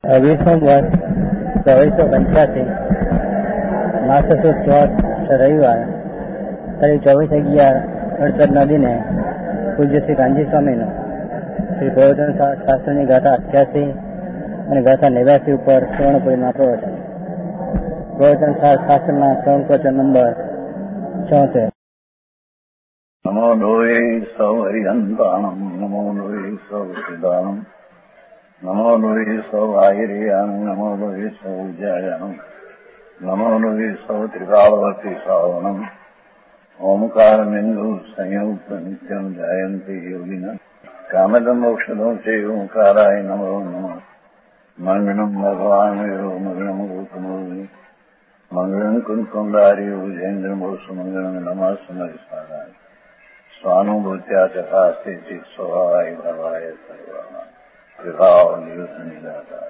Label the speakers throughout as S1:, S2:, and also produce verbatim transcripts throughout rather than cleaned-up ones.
S1: વીસમો વર્ષ ચોવીસો પંચ્યાસી માસસો ચોથ રવિવાર તારીખ ચોવીસ અગિયાર અડસઠના દિને પૂજ્ય શ્રી કાનજી સ્વામીનો શ્રી પ્રવચન શાસ્ત્રની ગાથા અઠ્યાસી અને ગાથા નેવ્યાસી ઉપર સુવર્ણપુરીમાં પ્રવચન પ્રવચન શાસ્ત્રના શ્રવણ પ્રવચન નંબર છોતેર.
S2: નમો લોહે સૌ હરિહંતાણમ નમો લોહે સૌ સિદ્ધાણમ નમો લોહે સૌ આહિર્યાણમ નમો લોહે સૌ વિજયાણમ નમો લોહે સૌ ત્રિકાળવતી શ્રાવણમ ઓમકાર બિંદુ સંયુક્ત નિત્યમ જાયંતિ યોગિના કામદમ મોક્ષદો છે ઓંકારાય નમો નમઃ મંગળમ ભગવાન મંગળમ ગૌતમો મંગળમ કુંકુંડાર્યો જૈન્દ્ર મોક્ષ મંગળમ નમઃ સમરિસારાય સ્વાનુભૂત્યા ચકાસ્તે ચિત સ્વભાવાય ભવાય સર્વમાં વિભાવ નિયુત નિરાકાર.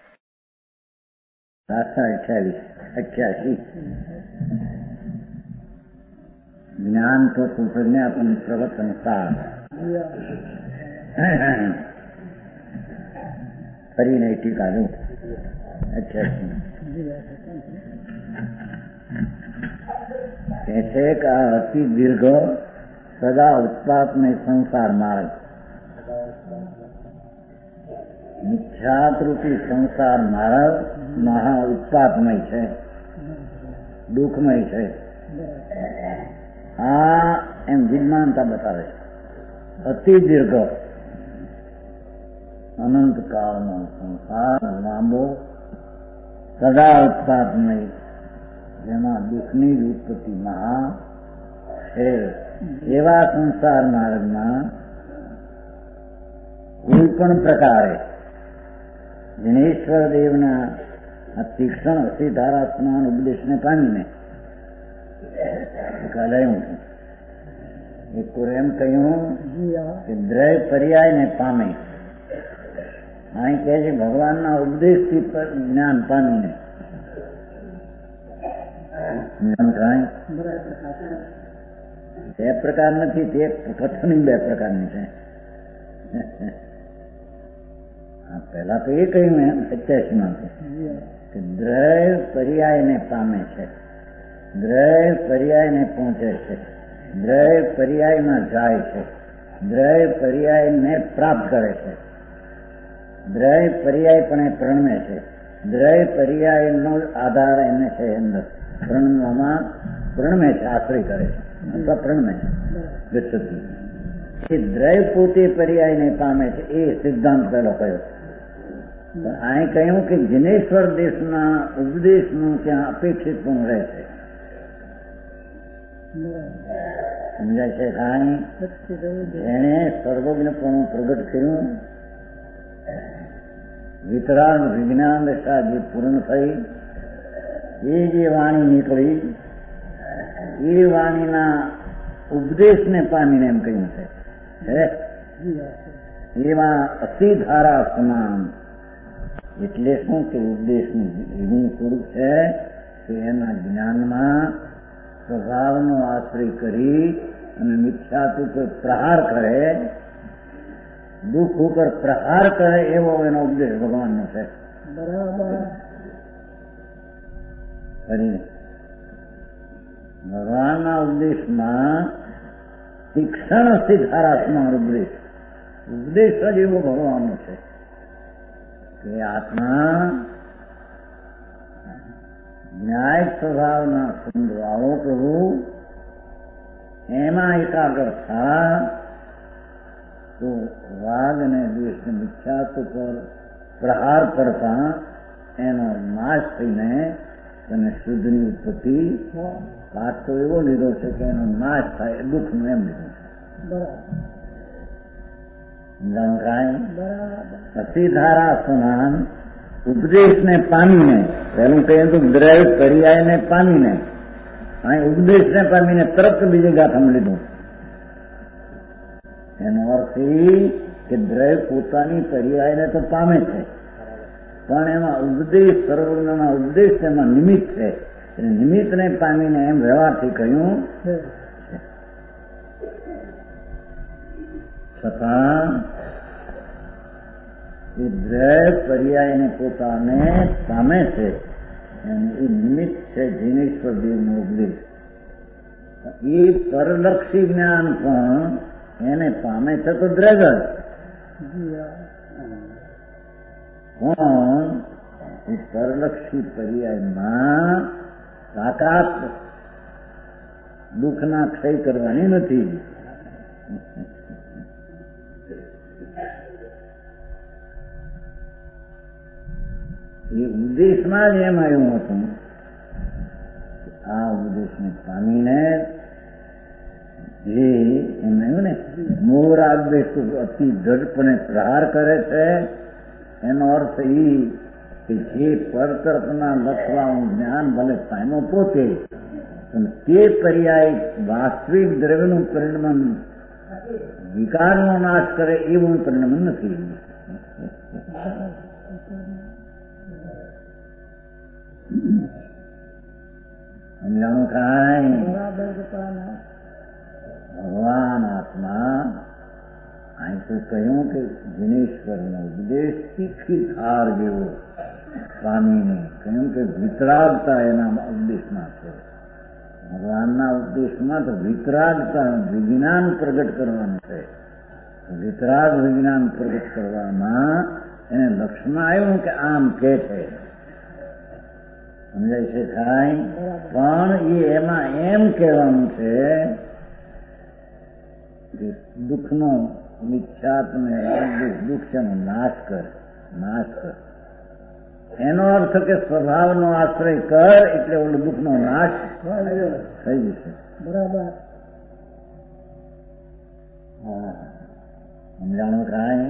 S3: ગાથા અઠ્યાવીસ અઠ્યાસી જ્ઞાન તો પ્રજ્ઞાપન પ્રવચન સાર ફરીને ટીકા જો અઠ્યાસી કહે છે કે આ અતિ દીર્ઘ સદા ઉત્પાદને સંસાર માર્ગ મિથ્યાત્રુપી સંસાર માર્ગ મહા ઉત્પાદમય છે, દુઃખમય છે. આ એમ વિજ્ઞાનતા બતાવે છે. અતિ દીર્ઘ અનંત કાળનો સંસાર લાંબો સદા ઉત્પાદમય જેમાં દુઃખની જ ઉત્પત્તિ મહા છે. એવા સંસાર માર્ગમાં કોઈ પણ પ્રકારે જિનેશ્વર દેવના આ તીક્ષ્ણ અસીધારા સ્નાન ઉપદેશને પામીને કહ્યું છું એક એમ કહ્યું કે દ્રય પર્યાયને પામે. અહીં કહે છે ભગવાનના ઉપદેશથી જ્ઞાન પામીને જ્ઞાન થાય બે પ્રકાર નથી, તે કથનની બે પ્રકારની છે. પહેલા તો એ કહ્યું એમ સત્યાસી માં કે દ્રય પર્યાયને પામે છે, દ્રય પર્યાયને પહોંચે છે, દ્રય પર્યાયમાં જાય છે, દ્રય પર્યાયને પ્રાપ્ત કરે છે, દ્રય પર્યાયપણે પ્રણમે છે, દ્રય પર્યાયનો આધાર એને છે અંદર પ્રણવામાં પ્રણમે છે, આશ્રય કરે છે અથવા પ્રણમે છે ગચ્છતિ. એ દ્રય પોતે પર્યાયને પામે છે એ સિદ્ધાંત પેલો કયો. અહીં કહ્યું કે જિનેશ્વર દેશના ઉપદેશનું ત્યાં અપેક્ષિત પણ રહે છે. સમજાય છે અહીં એને સર્વજ્ઞપણું પ્રગટ કર્યું, વિતરાગ વિજ્ઞાન દશા જે પૂર્ણ થઈ એ જે વાણી નીકળી એ વાણીના ઉપદેશને પામીને એમ કહ્યું છે. એવા અતિધારા સમાન એટલે શું કે ઉપદેશનું એવું સ્વરૂપ છે કે એના જ્ઞાનમાં સ્વભાવનો આશ્રય કરી અને મિથ્યાત ઉપર પ્રહાર કરે, દુઃખ ઉપર પ્રહાર કરે એવો એનો ઉપદેશ ભગવાનનો છે. બરાબર. ભગવાનના ઉપદેશમાં તીક્ષ્ણ સિદ્ધારાત્મા ઉપદેશ ઉપદેશ જ એવો ભગવાનનો છે કે આત્મા ન્યાય સ્વભાવના સમજાવો પ્રભુ એમાં એકાગ્ર થા તો રાગ અને દ્વેષને મિથ્યાત્વ પર પ્રહાર કરતા એનો નાશ થઈને અને શુદ્ધની ઉત્પત્તિ પાઠ તો એવો લીધો છે કે એનો નાશ થાય દુઃખનું એમ લીધું છે. અતિધારા સમાન ઉપદેશને પામીને પેલું કહ્યું તો દ્રય પર્યાયને પામીને અહીં ઉપદેશને પામીને તરત બીજી ગાથામાં લીધું. એનો અર્થ એ કે દ્રય પોતાની પર્યાયને તો પામે છે પણ એમાં ઉપદેશ સર્વજ્ઞના ઉપદેશ એમાં નિમિત્ત છે. નિમિત્તને પામીને એમ વ્યવહારથી કહ્યું. છતાં એ દ્રય પર્યાયને પોતાને પામે છે અને એ નિમિત્ત છે જીનેશ્વર દેવનો ઉપદેશ. એ પરલક્ષી જ્ઞાન પણ એને પામે છે તો દ્રગર પણ એ પરલક્ષી પર્યાયમાં તાકાત દુઃખના ક્ષય કરવાની નથી. એ ઉપદેશમાં જ એમ આવ્યું હતું, આ ઉપદેશને પામીને જે એમ આવ્યું ને મોરાગ બેસુ અતિ દઢપણે પ્રહાર કરે છે, એનો અર્થ એ કે જે પરતર્કના લખવાનું જ્ઞાન ભલે પામ્યો પોતે, પણ તે પર્યાય વાસ્તવિક દ્રવ્યનું પરિણમન વિકારનો નાશ કરે એવું પરિણમન નથી. સમજાણું કાંઈ? ભગવાન આત્મા અહીં તો કહ્યું કે જીનેશ્વરનો ઉપદેશ તીખી ધાર જેવો સ્વામીને કહ્યું કે વિતરાગતા એના ઉપદેશમાં છે. ભગવાનના ઉપદેશમાં તો વિતરાગતા વિજ્ઞાન પ્રગટ કરવાનું છે. વિતરાગ વિજ્ઞાન પ્રગટ કરવામાં એને લક્ષ્યમાં આવ્યું કે આમ કે છે, સમજાય છે થાય. પણ એ એમાં એમ કહેવાનું છે કે દુઃખનો મિથ્યાત્મ દુઃખ છે નાશ કર, નાશ કર. એનો અર્થ કે સ્વભાવનો આશ્રય કર એટલે ઓલો દુઃખનો નાશ થઈ જશે. બરાબર. હા, સમજાણું કાંઈ?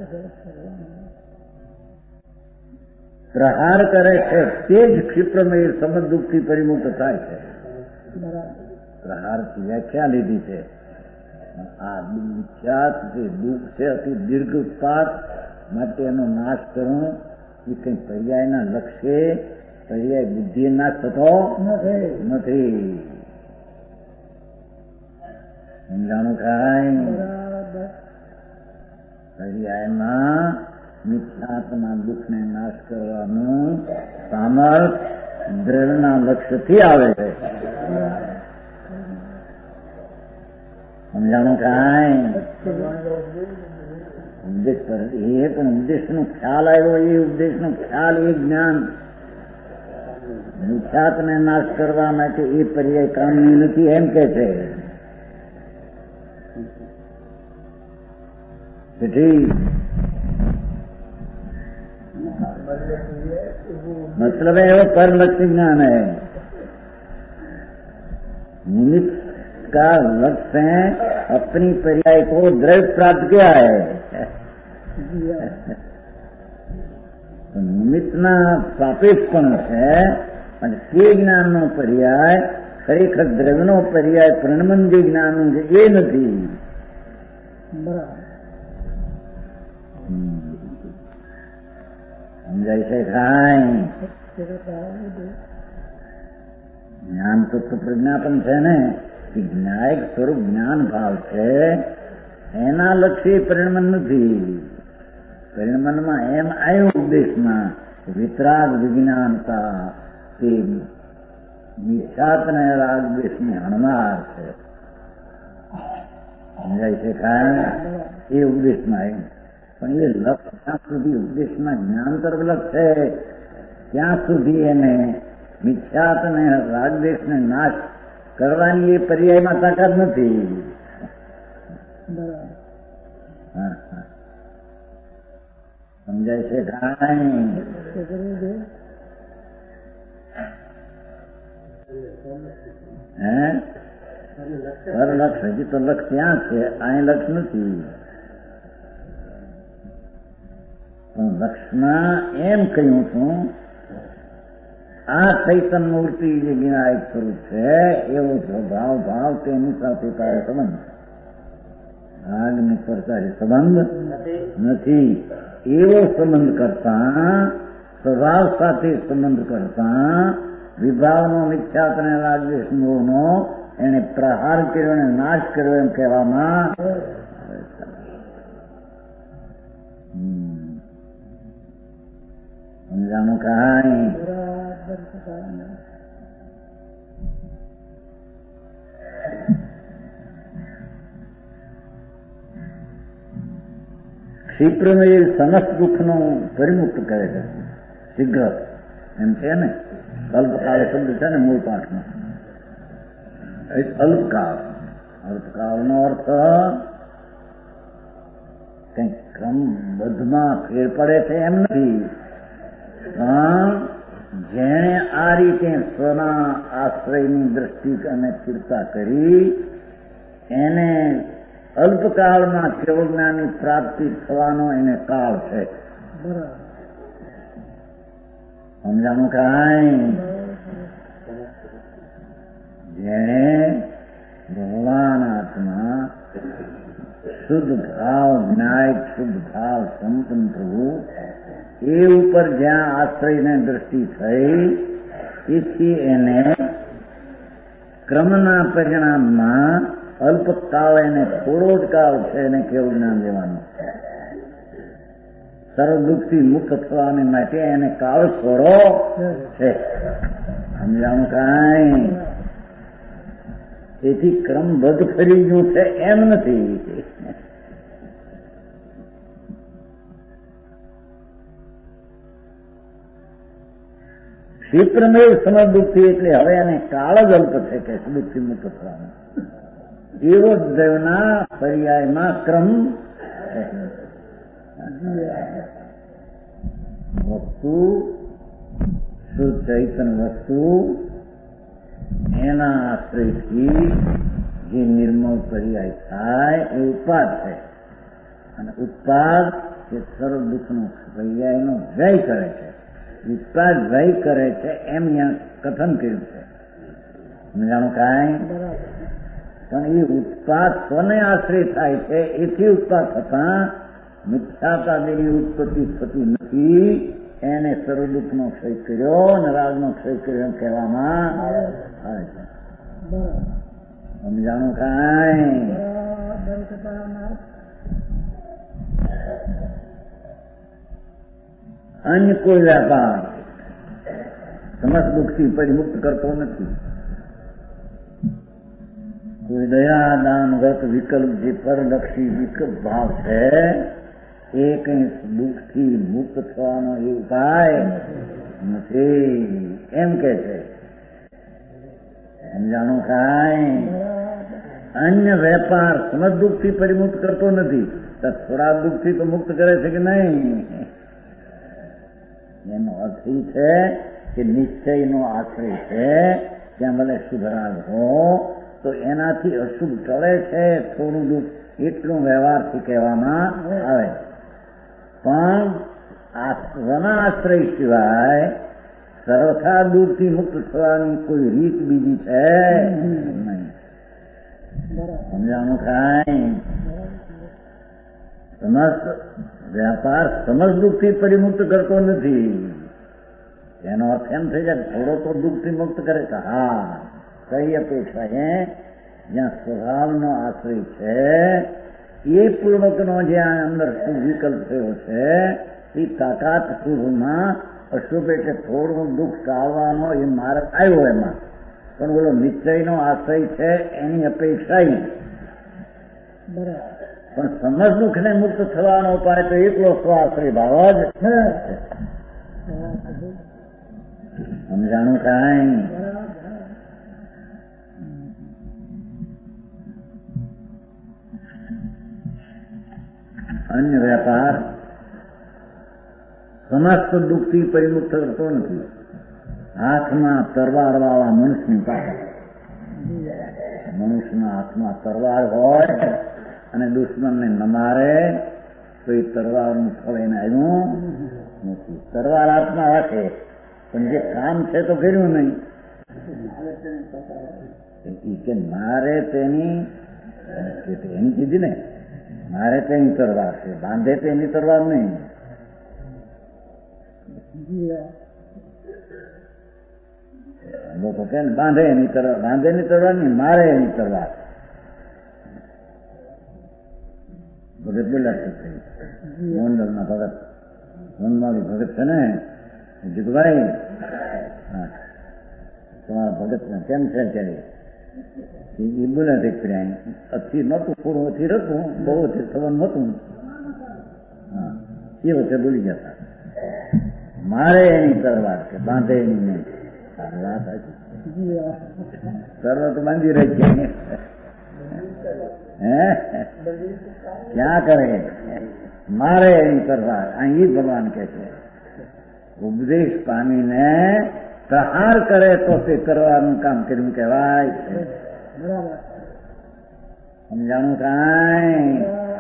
S3: પ્રહાર કરે છે તે જ ક્ષિપ્રમાં એ સમજ દુઃખથી પરિમુક્ત થાય છે. પ્રહારથી વ્યાખ્યા લીધી છે. આ વિખ્યાત જે દુઃખ છે અતિ દીર્ઘ ઉત્પાદ માટે એનો નાશ કરવો એ કઈ પર્યાયના લક્ષ્ય પર્યાય બુદ્ધિ નાશ થતો નથી. સમજાણું કાંઈ? પર્યાયમાં મિથ્યાત્મા દુઃખને નાશ કરવાનું સામર્થ દ્રવ્યના લક્ષ્યથી આવે છે. સમજાણું કાંઈ? ઉપદેશ પર એ પણ ઉપદેશનો ખ્યાલ આવ્યો, એ ઉપદેશનો ખ્યાલ એ જ્ઞાન મિથ્યાત્મને નાશ કરવા માટે એ પર્યાય કામની નથી એમ કે છે. मतलब है वो परलक्ष्य ज्ञान है. निमित्त का लक्ष्य है अपनी पर्याय को द्रव्य प्राप्त किया है. तो निमित्तના સાપેક્ષપણ છે અને તે જ્ઞાનનો પર્યાય ખરેખર દ્રવ્યનો પર્યાય પરિણમન જે જ્ઞાનનું છે એ નથી. બરાબર. સમજાય છે કાંઈ? જ્ઞાન તત્વ પ્રજ્ઞા પણ છે ને, કે જ્ઞાયક સ્વરૂપ જ્ઞાન ભાવ છે એના લક્ષ્ય પરિણમન નથી. પરિણમનમાં એમ આવ્યું ઉપદેશમાં વિતરાગ વિજ્ઞાનતા તે મિથ્યાત્મ રાગ દેશની હણનાર છે. સમજાય છે કાંઈ? એ ઉપદેશમાં આવ્યું. પણ એ લક્ષ ત્યાં સુધી ઉપદેશમાં જ્ઞાન તરફ લક્ષ છે ત્યાં સુધી એને મિથ્યાત્મ રાગદેશને નાશ કરવાની એ પર્યાયમાં તાકાત નથી. હા હા, સમજાય છે કાંઈ? હે પર લક્ષ હજી તો લક્ષ ત્યાં છે, અહીં લક્ષ નથી. લક્ષમાં એમ કહ્યું છું આ ચૈતન મૂર્તિ જે જ્ઞાયક સ્વરૂપ છે એવો સ્વભાવ ભાવ તેની સાથે તારે સંબંધ, ભાગની પર તારે સંબંધ નથી. એવો સંબંધ કરતા સ્વભાવ સાથે સંબંધ કરતા વિભાવનો મિથ્યાત્મ અને રાગદ્વેષ મોહનો એને પ્રહાર કર્યો અને નાશ કર્યો એમ કહેવામાં સમજાણું કાંઈ? ક્ષિપ્રમેય સમસ્ત દુઃખનું પરિમુક્ત કરે છે શીઘ્ર એમ છે ને. અલ્પકાળ શબ્દ છે ને મૂળ પાઠમાં. અલ્પકાળ અલ્પકાળનો અર્થ કંઈક ક્રમબદ્ધમાં ફેર પડે છે એમ નથી, પણ જેણે આ રીતે સ્વના આશ્રયની દ્રષ્ટિ અને સ્થિરતા કરી એને અલ્પકાળમાં કેવળ જ્ઞાનની પ્રાપ્તિ થવાનો એને કાળ છે. સમજાણું કાંઈ? જેણે ભગવાન આત્મા શુદ્ધ ભાવ જ્ઞાય શુદ્ધ ભાવ સંપન્ન થવું એ ઉપર જ્યાં આશ્રયને દ્રષ્ટિ થઈ તેથી એને ક્રમના પરિણામમાં અલ્પકાળ એને થોડો જ કાળ છે એને કેવું જ્ઞાન લેવાનું. સર્વ દુઃખથી મુક્ત થવાને માટે એને કાળ થોડો છે. સમજાણું કાંઈ? તેથી ક્રમબદ્ધ ફરી ગયું છે એમ નથી. ક્ષિપ્રમેય સમજ દુઃખથી એટલે હવે એને કાળ જ અલ્પ છે કે દુઃખથી મુક્ત થવાનું. એવો દેવના પર્યાયમાં ક્રમ છે. વસ્તુ શુદ્ધ ચૈતન વસ્તુ એના આશ્રયથી જે નિર્મળ પર્યાય થાય એ ઉત્પાદ છે. અને ઉત્પાદ એ સર્વ દુઃખનો પર્યાયનો વ્યય કરે છે. ઉત્પાદ વ્યય કરે છે એમ અહીંયા કથન કર્યું છે. સમજાણું કાંઈ? પણ એ ઉત્પાદ સ્વને આશ્રય થાય છે એથી ઉત્પાદ થતા મિથ્યાતાદેની ઉત્પત્તિ થતી નથી. એને સર્વ દુઃખનો ક્ષય કર્યો અને રાગનો ક્ષય કર્યો કહેવામાં આવે છે. સમજાણું કાંઈ? અન્ય કોઈ વ્યાપાર સમસ્ત દુઃખથી પરિમુક્ત કરતો નથી. કોઈ દયા દાન વ્રત વિકલ્પ જે પરલક્ષી વિકલ્પ ભાવ છે એ કઈ દુઃખથી મુક્ત થવાનો એ ઉપાય નથી એમ કે છે. સમજાણું કાંઈ? અન્ય વેપાર સમજ દુઃખથી પરિમુક્ત કરતો નથી. થોડા દુઃખથી તો મુક્ત કરે છે કે નહીં? એનો અર્થ એ છે કે નિશ્ચયનો આશ્રય છે ત્યાં ભલે શુભરાગ હો તો એનાથી અશુભ ટળે છે થોડું દુઃખ એટલું વ્યવહારથી કહેવામાં આવે. પણ આ સ્વના આશ્રય સિવાય સર્વથા દૂરથી મુક્ત થવાની કોઈ રીત બીજી છે નહીં. સમજાણું કાંઈ? સમસ્ત વ્યાપાર સમજ દુઃખથી પરિમુક્ત કરતો નથી. એનો અર્થ એમ થઈ જાય થોડો તો દુઃખથી મુક્ત કરે છે. હા, કઈ અપેક્ષા છે? જ્યાં સ્વભાવનો આશ્રય છે એ પૂર્વકનો જ્યાં અંદર શુભ વિકલ્પ થયો છે એ તાકાત શુભમાં અશુભ એટલે થોડું દુઃખ ટાળવાનો એ માર્ગ આવ્યો એમાં. પણ બોલો નિશ્ચયનો આશ્રય છે એની અપેક્ષા પણ સમજ દુઃખને મુક્ત થવાનો ઉપાય તો એકલો સ્વાશ્રય ભાવ જ છે. સમજાણું કાંઈ? અન્ય વ્યાપાર સમસ્ત દુઃખથી પરિમુક્ત કરતો નથી. હાથમાં તરવાર વાળા મનુષ્યની પાસે મનુષ્યના હાથમાં તરવાર હોય અને દુશ્મનને ન મારે તો એ તરવારનું ફળ એને આવ્યું નથી. તરવાર હાથમાં રાખે પણ જે કામ છે તો કર્યું નહીં. કે મારે તેની એની કીધી ને મારે તેની તરવાર છે, બાંધે તેની તરવાર નહીં. લોકો કે બાંધે એની તરવાર, બાંધે એની તરવાર નહીં, મારે એની તરવાર. ભગત બોલ્યા છે મોહનલાલના ભગત મોહનલાલ ભગત છે ને જુગભાઈ તમારા ભગત કેમ છે ત્યારે એ બોલે અથી નહોતું થોડું અથી હતું બહુ અથી થવાનું નહોતું હા એ વખતે બોલી જતા મારે એની તરવાર છે બાંધે એની નહીં વાત તરવાર તો બાંધી રહી છે હે ક્યાં કરે મારે એની તરવાર અહીં ભગવાન કે છે ઉપદેશ પામીને પ્રહાર કરે તો તે કરવાનું કામ કર્યું કહેવાય છે સમજાણું કાંઈ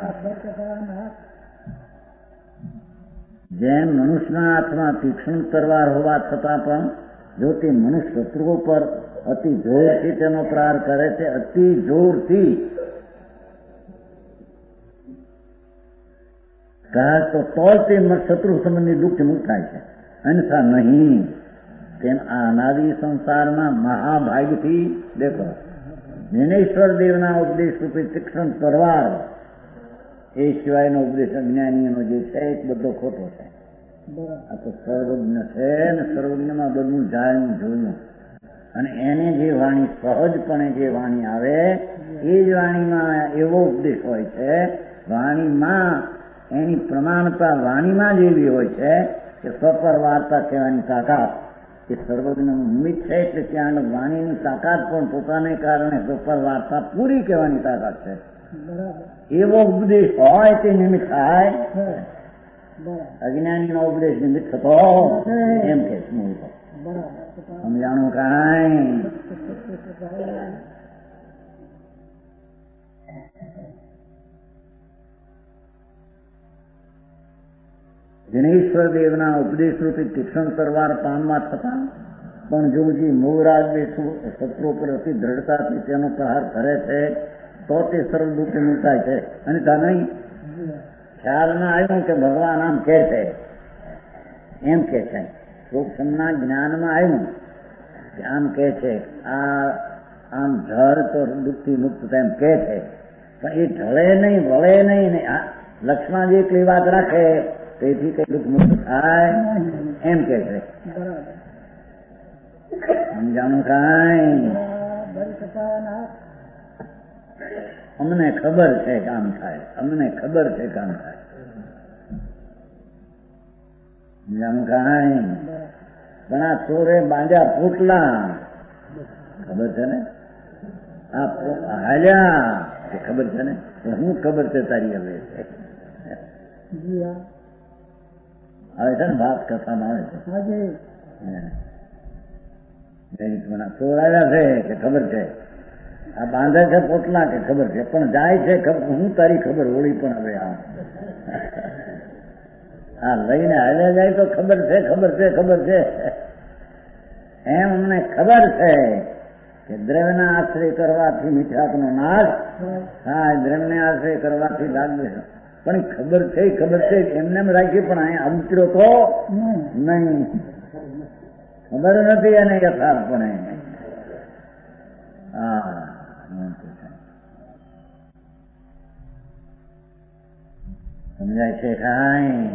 S3: જેમ મનુષ્યના હાથમાં તીક્ષ્ણ તરવાર હોવા છતાં પણ જો તે મનુષ્ય શત્રુઓ પર અતિ જોરથી તેનો પ્રહાર કરે છે અતિ જોરથી તો તો તે શત્રુ સંબંધી દુઃખ મુક્ત થાય છે અન્યથા નહીં તેમ આ અનાદિ સંસારમાં મહાભાગથી દેખો જ્ઞાનેશ્વર દેવના ઉપદેશ રૂપે તીક્ષ્ણ તરવાર એ સિવાયનો ઉપદેશ અજ્ઞાનીનો જે છે એ બધો ખોટો છે આ તો સર્વજ્ઞ છે ને સર્વજ્ઞમાં બધું જાણ્યું જોયું અને એને જે વાણી સહજપણે જે વાણી આવે એ જ વાણીમાં એવો ઉપદેશ હોય છે વાણીમાં એની પ્રમાણતા વાણીમાં જ એવી હોય છે કે સપર વાર્તા કહેવાની તાકાત એ સર્વજ્ઞનું નિમિત્ત છે એટલે ત્યાં વાણીની તાકાત પણ પોતાને કારણે સપર વાર્તા પૂરી કહેવાની તાકાત છે એવો ઉપદેશ હોય તે નિમિત્ત થાય અજ્ઞાનીનો ઉપદેશ નિમિત્ત થતો એમ કે સમજાણું કાંઈ જનેશ્વર દેવના ઉપદેશ રૂપી તીક્ષ્ણ તરવાર પામવા છતાં પણ જો જે મોહરાજ શત્રુ પર અતિ દ્રઢતાથી તેનો પ્રહાર કરે છે તો તે સરળ રૂપે મુકાય છે અને ત્યાં નહીં ખ્યાલમાં આવ્યું કે ભગવાન આમ કે છે એમ કે છે સૂક્ષ્મના જ્ઞાનમાં આવ્યું કે આમ કે છે આ આમ ઢળ તો દુઃખથી મુક્ત એમ કે છે પણ એ ઢળે નહીં વળે નહીં ને લક્ષ્મણ જે એટલી વાત રાખે તેથી કઈ દુઃખ મુક્ત થાય એમ કે છે સમજાણું કાંઈ અમને ખબર છે કામ થાય અમને ખબર છે કામ થાય સમજાણું કાંઈ પણ આ ચોરે બાંધ્યા પોટલા ખબર છે ને આ હાલ્યા કે ખબર છે ને હું ખબર છે તારી હવે આવે છે ને વાત કથામાં આવે છે ચોર આવ્યા છે કે ખબર છે આ બાંધે છે પોટલા કે ખબર છે પણ જાય છે હું તારી ખબર હોળી પણ હવે આ આ લઈને હાલ્યા જાય તો ખબર છે ખબર છે ખબર છે એમ અમને ખબર છે કે દ્રવ્યના આશ્રય કરવાથી મીઠાકનો નાશ હા દ્રવ્યને આશ્રય કરવાથી લાગે છે પણ ખબર છે ખબર છે એમને એમ રાખી પણ અહીંયા ઉતર્યો તો નહીં ખબર નથી એને યથાર્થપણે હા સમજાય છે કાંઈ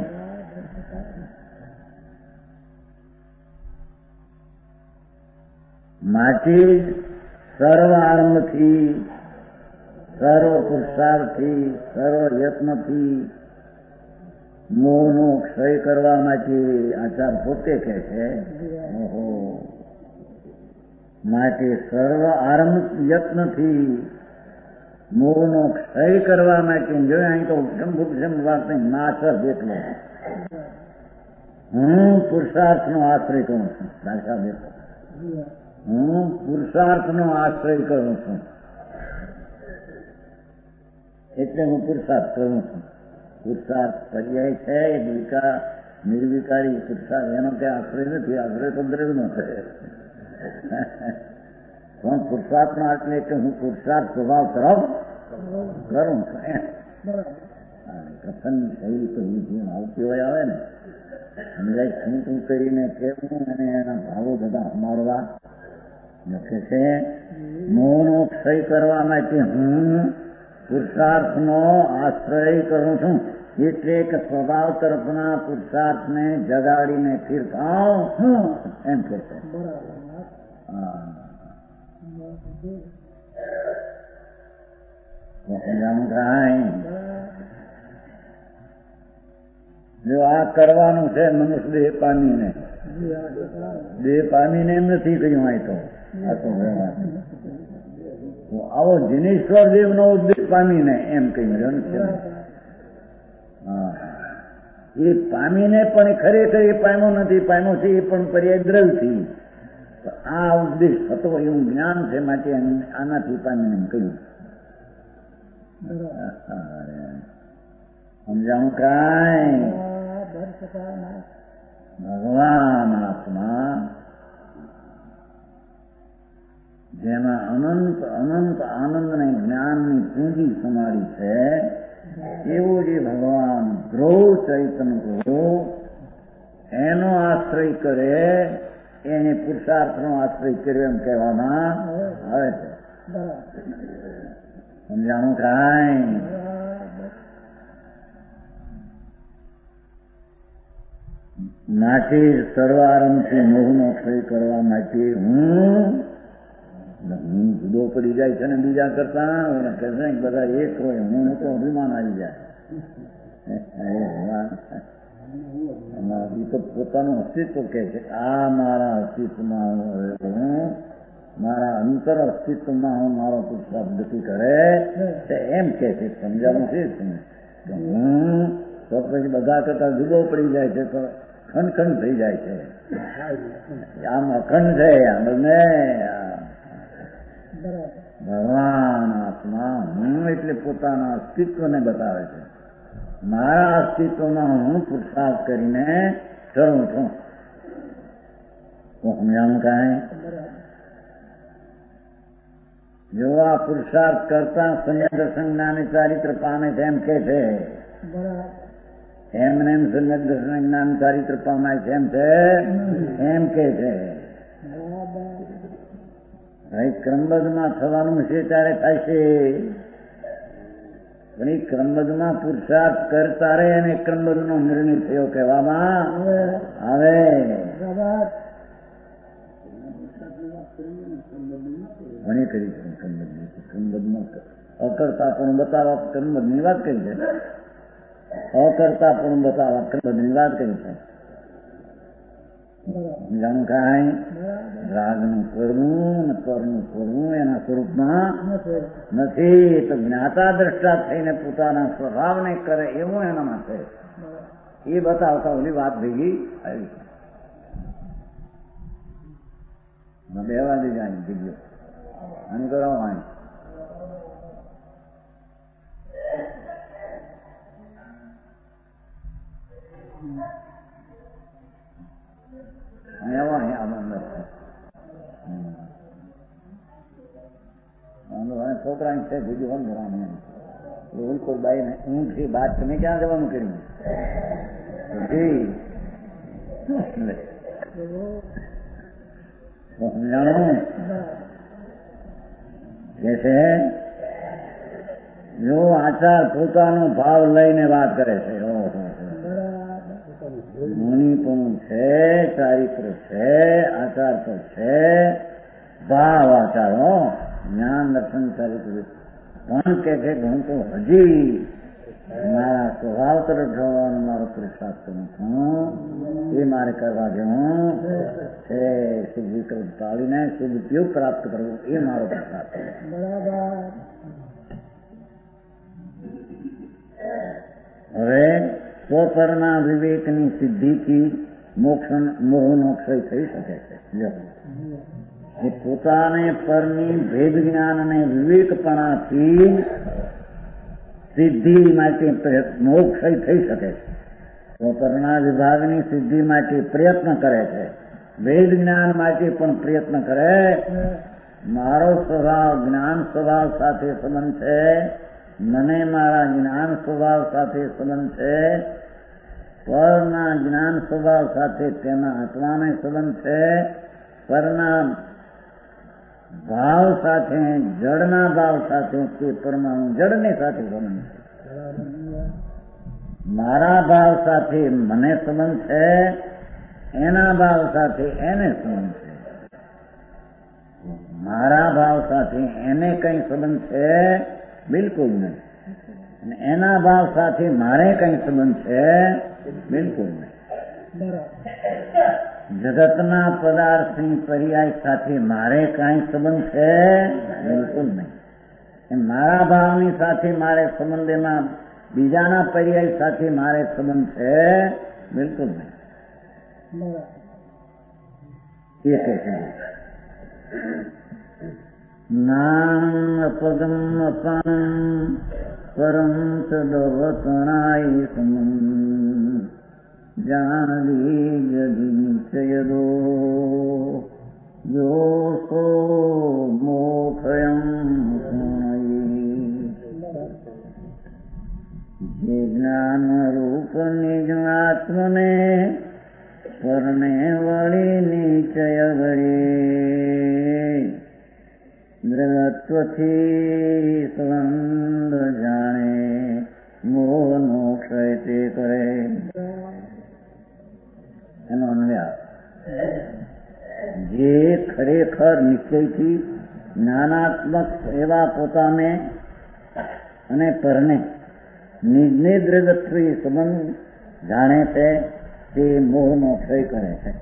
S3: માટે સર્વ આરંભથી સર્વ પુરુષાર્થથી સર્વ યત્નથી મોહનો ક્ષય કરવા માટે આચાર પોતે કહે છે ઓહો માટે સર્વ આરંભ યત્નથી મોહનો ક્ષય કરવા માટે જોયે અહીં તો ઉત્તમ ભૂક્ષમ વાત નહીં નાશર જેટલો હું પુરુષાર્થનો આશ્રય કરું છું દાખલા દેખો હું પુરુષાર્થનો આશ્રય કરું છું એટલે હું પુરુષાર્થ કરું છું પુરુષાર્થ પર્યાય છે વિકા નિર્વિકારી પુરુષાર્થ એનો ક્યાં આશ્રય નથી આશ્રય તો દ્રવ્યનો છે પણ પુરુષાર્થનો એટલે કે હું પુરુષાર્થ સ્વભાવ તરફ કરું છું એમ કથન શૈલી તો વિધિ આવતી હોય આવે ને સમજાય શું તું કરીને કેવું અને એના ભાવો બધા અમારવા લખે છે મોહનો ક્ષય કરવા માટે હું પુરુષાર્થનો આશ્રય કરું છું એટલે કે સ્વભાવ તરફના પુરુષાર્થને જગાડીને ફીરકાવ એમ કે છે. જો આ કરવાનું છે મનુષ્ય દેહ પામીને, દેહ પામીને એમ નથી કહ્યું હોય તો આ તો વ્યવહાર આવો જિનેશ્વર દેવ નો ઉદ્દેશ પામીને એમ કહ્યું છે. હા, એ પામીને પણ ખરેખર એ પામ્યો નથી, પામ્યો છે એ પણ પર્યાય દ્રવથી. આ ઉદ્દેશ હતો એવું જ્ઞાન છે, માટે આનાથી પામીને એમ કહ્યું. સમજાણું કાંઈ? ભગવાન આત્મા જેમાં અનંત અનંત આનંદ ને જ્ઞાનની પૂંજી સમારી છે, એવો જે ભગવાન ધ્રુવ ચૈતન્ય પ્રભુ એનો આશ્રય કરે એને પુરુષાર્થનો આશ્રય કર્યો એમ કહેવામાં આવે છે. સમજાણું કાંઈ? માટે સર્વારંભથી મોહનો ક્ષય કરવા માટે હું હું જુદો પડી જાય છે ને બીજા કરતા કહે છે બધા એક હોય, હું તો અભિમાન આવી જાય. એ તો પોતાનું અસ્તિત્વ કહે છે, આ મારા અસ્તિત્વમાં હું મારા અંતર અસ્તિત્વમાં હું મારો પુરુષાર્થ ગતિ કરે છે એમ કે છે. સમજાવું છે હું તો પછી બધા કરતા જુદો પડી જાય છે તો ખંડ થઈ જાય છે. આમ અખંડ છે. આમ ને ભગવાન આત્મા હું એટલે પોતાના અસ્તિત્વને બતાવે છે. મારા અસ્તિત્વમાં હું પુરુષાર્થ કરીને ચડું છું. હું સમજાવું કાંઈ? જો આ પુરુષાર્થ કરતા સંયમ દર્શન જ્ઞાની ચારિત્ર પામે છે એમ કે છે, એમને એમ સંયમ દર્શન જ્ઞાન ચારિત્ર પામાય છે એમ છે એમ કે છે. ભાઈ ક્રમબદ્ધમાં થવાનું છે ત્યારે થાય છે, પણ એ ક્રમબદ્ધમાં પુરુષાર્થ કરતા રહે અને ક્રમબદ્ધ નો નિર્ણય થયો કહેવામાં આવે. ઘણી કરી છે ક્રમબદ્ધ ક્રમબદ્ધમાં અકર્તા પણ બતાવવા ક્રમબદ્ધની વાત કરી છે, અકર્તા પણ બતાવવા ક્રમબદ્ધની વાત કરી છે. જાણું કાંઈ? રાગનું કરવું ને પરનું કરવું એના સ્વરૂપમાં નથી, તો જ્ઞાતા દ્રષ્ટા થઈને પોતાના સ્વભાવને કરે એવું એનામાં છે. એ બતાવતા ઓલી વાત ભેગી આવી. બેવા દે જાય જગ્યો અને કરાવો અહીં છોકરાની છે બીજું વંદરામ ઉલકો બાઈ ને ઊંઘથી બાદ તમે ક્યાં જવાનું કર્યું? જાણો કે છે જો આચાર પોતાનો ભાવ લઈને વાત કરે છે. મુનિ પણ છે, ચારિત્ર છે, આચાર તો છે, ભાવ આચારો જ્ઞાન દર્શન ચારિત્ર પણ કે છે હું તો હજી મારા સ્વભાવ તરફ જવાનું મારો પુરુષાર્થ કરું છું, એ મારે કરવા જેવું છે. શુભ વિકલ્પ ટાળીને શુભ ઉપયોગ પ્રાપ્ત કરવો એ મારો પુરુષાર્થ છે. હવે સ્વપરના વિવેકની સિદ્ધિથી મોક્ષ મોહનો ક્ષય થઈ શકે છે. એ પોતાને પરની ભેદ જ્ઞાન અને વિવેકપણાથી સિદ્ધિ માટે મોક્ષ થઈ શકે છે. સ્વપરના વિભાગની સિદ્ધિ માટે પ્રયત્ન કરે છે, વેદ જ્ઞાન માટે પણ પ્રયત્ન કરે. મારો સ્વભાવ જ્ઞાન સ્વભાવ સાથે સંબંધ છે, મને મારા જ્ઞાન સ્વભાવ સાથે સંબંધ છે, પરના જ્ઞાન સ્વભાવ સાથે તેના આત્માને સંબંધ છે, પરના ભાવ સાથે જળના ભાવ સાથે તે પરમાણુ જળની સાથે સંબંધ છે. મારા ભાવ સાથે મને સંબંધ છે, એના ભાવ સાથે એને સંબંધ છે. મારા ભાવ સાથે એને કઈ સંબંધ છે બિલકુલ નહીં, અને એના ભાવ સાથે મારે કઈ સંબંધ છે બિલકુલ નહીં. જગતના પદાર્થની પર્યાય સાથે મારે કઈ સંબંધ છે બિલકુલ નહીં. મારા ભાવની સાથે મારે સંબંધ, એમાં બીજાના પર્યાય સાથે મારે સંબંધ છે બિલકુલ નહીં. એ કહે છે નામ અપગમ અપાન પરમ સદવતણાય સંબંધ જાણી જદી નિશ્ચયદો જો સો મોખયમ જે જ્ઞાન રૂપ નિજ્ઞાત્મને પરણે વળી નિશ્ચય વળી દ્રવ્યત્વથી સંબંધ જાણે મોહનો ક્ષય તે કરે. એનો અન્વય જે ખરેખર નિશ્ચયથી જ્ઞાનાત્મક એવા પોતાને અને પરને નિજને દ્રવ્યત્વી સંબંધ જાણે છે તે મોહનો ક્ષય કરે છે.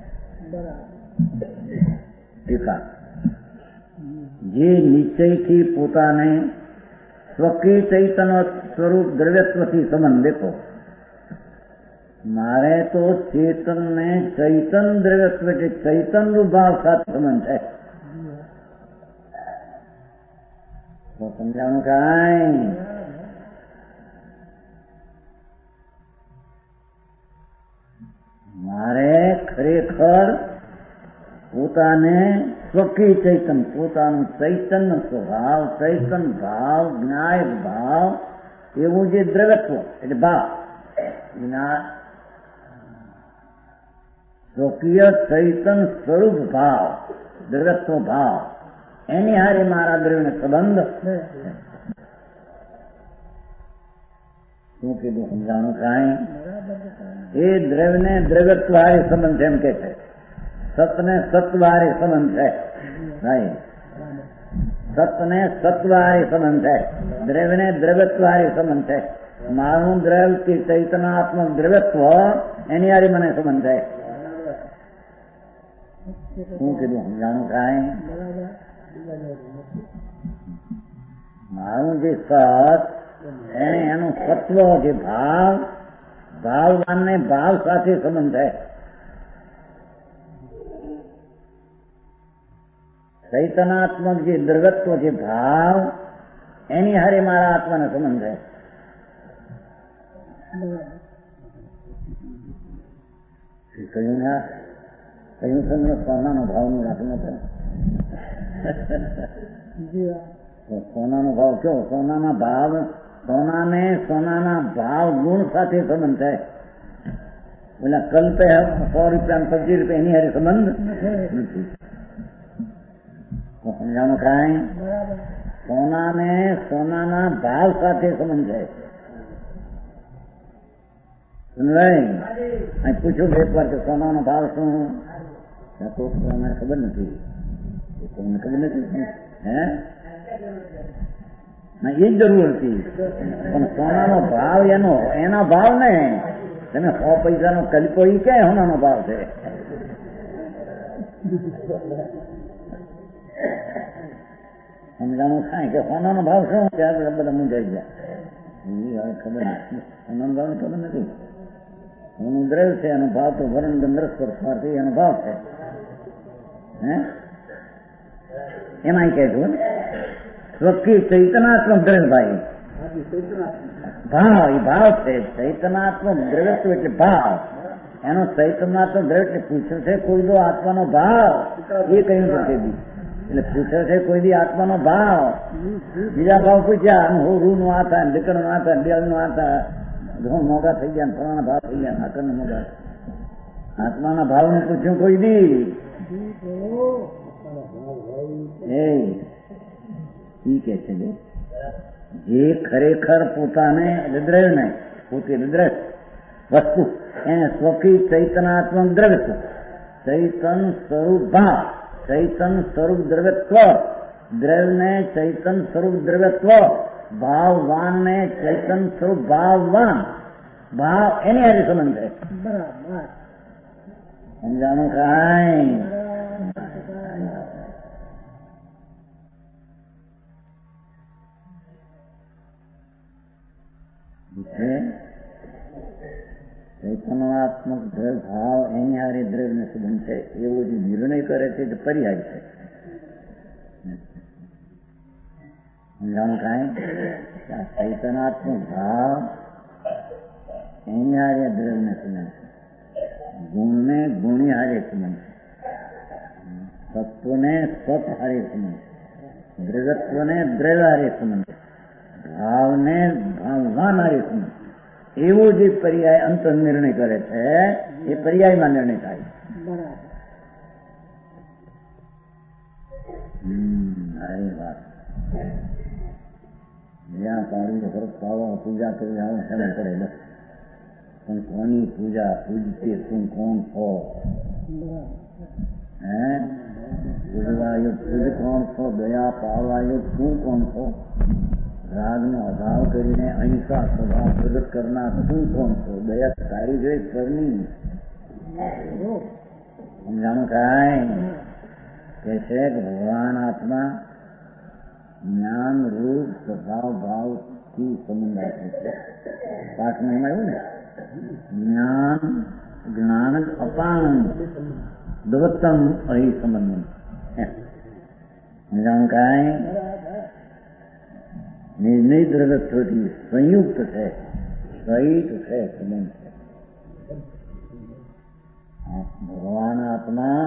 S3: ટીકા જે નિશ્ચયથી પોતાને સ્વકીય ચૈતન્ય સ્વરૂપ દ્રવ્યત્વથી સંબંધ, દેખો મારે તો ચેતન ને ચૈતન દ્રવ્યત્વ એટલે ચૈતન રૂપ ભાવ સાથે સંબંધ છે. તો સમજાણું કાંઈ મારે ખરેખર પોતાને સ્વકીય ચૈતન, પોતાનું ચૈતન્ય સ્વભાવ, ચૈતન ભાવ, જ્ઞાય ભાવ એવું જે દ્રવ્યત્વ એટલે ભાવ, સ્વકીય ચૈતન સ્વરૂપ ભાવ, દ્રવ્યત્વ ભાવ, એની હારે મારા દ્રવ્યને સંબંધ. શું કીધું સમજાણું કાંઈ? એ દ્રવ્યને દ્રવ્યત્વ હારે સંબંધ એમ કે છે, સતને સત્વ હારે સંબંધ છે. નહીં, સતને સત્વ હારે સંબંધ છે, દ્રવ્યને દ્રવ્યત્વ હારે સંબંધ છે. મારું દ્રવ્ય કે ચૈતનાત્મક દ્રવ્યત્વ એની હારે મને સંબંધ છે. શું કીધું સમજાણું કાંઈ? મારું જે સત એને એનું સત્વ જે ભાવ, ભાવવાનને ભાવ સાથે સંબંધ છે. ચૈતનાત્મક જે દ્રવ્યત્વ જે ભાવ એની હારે મારા આત્માનો સંબંધ છે. કહ્યું ને કહ્યું છે સોનાનો ભાવનું રાખવું હતો. સોનાનો ભાવ કયો? સોનાના ભાવ, સોનાને સોનાના ભાવ ગુણ સાથે સંબંધ છે. બોલા કલ્પે સો રૂપિયા પચીસ રૂપિયા એની હારે સંબંધ નથી. સમજાણું કાંઈ? સોનાને સોનાના ભાવ સાથે સંબંધ છે. પૂછ્યું એક વાર કે સોનાનો ભાવ શું? તો મને ખબર નથી. તમને ખબર નથી? હે ના, એ જ જરૂર હતી. પણ સોનાનો ભાવ એનો એના ભાવ ને તમે સો પૈસાનો કલ્પો એ ક્યાં સોનાનો ભાવ છે? સમજાણું થાય કે સોનાનો ભાવ શું? ત્યારે બધા મૂંઝાઈ જાય. એ ખબર નથી. સોનાનો ભાવ ખબર નથી. એનું દ્રવ્ય છે, એનો ભાવ તો વરણ ગંધર્વ સ્પર્શ એનો ભાવ છે. હે એમાં કહે છું સ્વકીય ચૈતનાત્મક દ્રવ્ય ભાઈ ભાવ, એ ભાવ છે. ચૈતનાત્મક દ્રવ્યત્વ એટલે ભાવ. એનો ચૈતનાત્મક દ્રવ્ય એટલે પૂછ્યો છે કોઈ દો આત્માનો ભાવ, એ કહ્યું છે. એટલે પૂછ્યો છે કોઈ દી આત્માનો ભાવ. બીજા ભાવ પૂછ્યા, રૂ નું આ થાય, દીકરો નું આ થાય, બેલ નું આ થાય, ઘઉં મોંઘા થઈ ગયા, ફલાણા ભાવ થઈ ગયા, આકર ને મોંઘા. આત્માના ભાવ નું પૂછ્યું કોઈ દી? એ કે છે જે ખરેખર પોતાને દ્રવ્યને પોતે દ્રવ્ય વસ્તુ એને સ્વકી ચૈતનાત્મક દ્રવ્ય ચૈતન સ્વરૂપ ભાવ ચૈતન સ્વરૂપ દ્રવ્યત્વ દ્રવ્યને ચૈતન સ્વરૂપ દ્રવ્યત્વ ભાવવાન ને ચૈતન સ્વરૂપ ભાવવાન ભાવ એની હારે સંબંધ છે. બરાબર સમજાણું કાંઈ ચૈતન્યાત્મક દ્રવ્ય ભાવ એની હારે દ્રવ્ય ને સંબંધ છે એવો જે નિર્ણય કરે છે તે પર્યાય છે. સમજાણું કાંઈ ચૈતન્યાત્મક ભાવ એની હારે દ્રવ્ય ને સંબંધ છે. ગુણ ને ગુણી હારે સંબંધ છે. સત્વ ને સત હારે સંબંધ છે. દ્રવ્યત્વ ને દ્રવ્ય હારે સંબંધ છે. ભાવ ને ભાવવાન હારે સંબંધ એવો જે પર્યાય અંત નિર્ણય કરે છે એ પર્યાયમાં નિર્ણય થાય. સારી વાત. જ્યાં પાણી ફરક પાવો પૂજા કરી આવે સમય પડે બસ. પણ કોની પૂજા પૂજતે તું કોણ છો? હે પૂજવાયો પૂજ કોણ છો? દયા પાવાયો તું કોણ છો? રાગનો અભાવ કરીને અહિંસા સ્વભાવ પ્રગટ કરનાર તું કોણ છો? દયા તારી જોઈ કરની સમજાણું કાંઈ કે છે કે ભગવાન આત્મા જ્ઞાન રૂપ સ્વભાવ ભાવ થી સંબંધ રાખે છે. પાઠમાં એમાં એવું ને જ્ઞાન જ્ઞાન અપાન દવત્તમ અહીં સંબંધ સમજાણું કાંઈ નિર્ણય દ્રવ્યત્વથી સંયુક્ત છે સહિત છે સંબંધ છે. ભગવાન આત્મા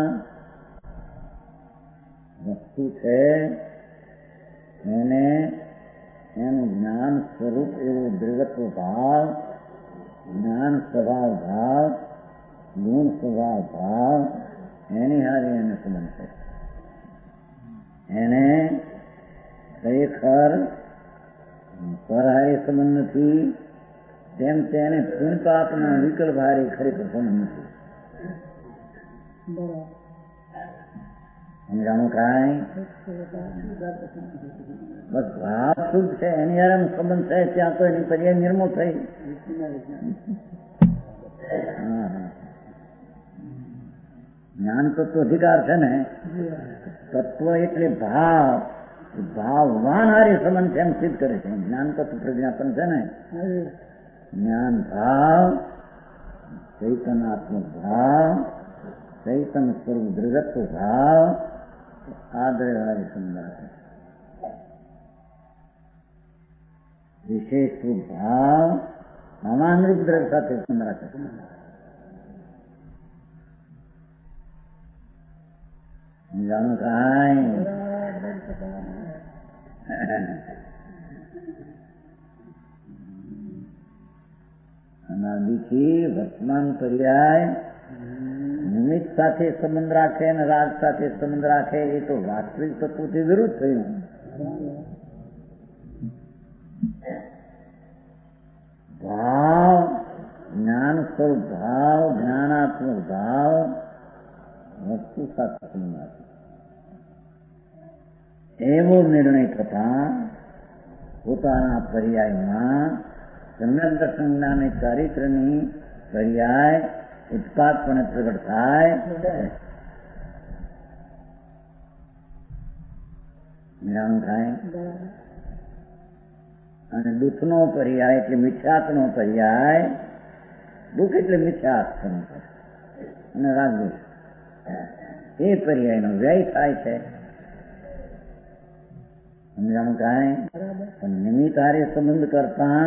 S3: વસ્તુ છે એને એનું જ્ઞાન સ્વરૂપ એવું દ્રવ્યત્વ ભાવ જ્ઞાન સ્વભાવ ભાવ ગુણ સ્વભાવ ભાવ એની હારે એને સંબંધ છે. એને ખરેખર પરહારે સંબંધ નથી તેમ તેને પુણ્ય પાપના વિકલ્પ હારે ખરેખર સંબંધ નથી. સમજાણું કાંઈ બસ ભાવ શુદ્ધ છે એની હારે સંબંધ છે ત્યાં તો એની પર્યાય નિર્મૂળ થઈ. જ્ઞાન તત્વ અધિકાર છે ને તત્વ એટલે ભાવ ભાવવાન હારે સંબંધ છે એમ સિદ્ધ કરે છે. જ્ઞાન તત્વ પ્રજ્ઞાપન છે ને જ્ઞાન ભાવ ચૈતનાત્મક ભાવ ચૈતન સ્વરૂપ દ્રવ્યત્વ ભાવ આ દ્રવ્ય હારે સંબંધ રાખે. વિશેષ રૂપ ભાવ સમાનરૂપ દ્રવ્ય સાથે સંબંધ રાખે. જાણું કાંઈ અનાદિથી વર્તમાન પર્યાય નિમિત્ત સાથે સંબંધ રાખે અને રાગ સાથે સંબંધ રાખે એ તો વાસ્તવિક તત્વથી વિરુદ્ધ થયું. ભાવ જ્ઞાન સ્વરૂપ ભાવ જ્ઞાનાત્મક ભાવ વસ્તુ સાથે સંબંધ રાખે એવો નિર્ણય થતા પોતાના પર્યાયમાં સમ્યક દર્શન જ્ઞાને ચારિત્રની પર્યાય ઉત્પાદપણે પ્રગટ થાય. જ્ઞાન થાય અને દુઃખનો પર્યાય એટલે મિથ્યાત્વનો પર્યાય દુઃખ એટલે મિથ્યાત્વ અને રાગદ્વેષ એ પર્યાયનો વ્યય થાય છે. સમજાણું કાંઈ પણ નિમિત્ત હારે સંબંધ કરતા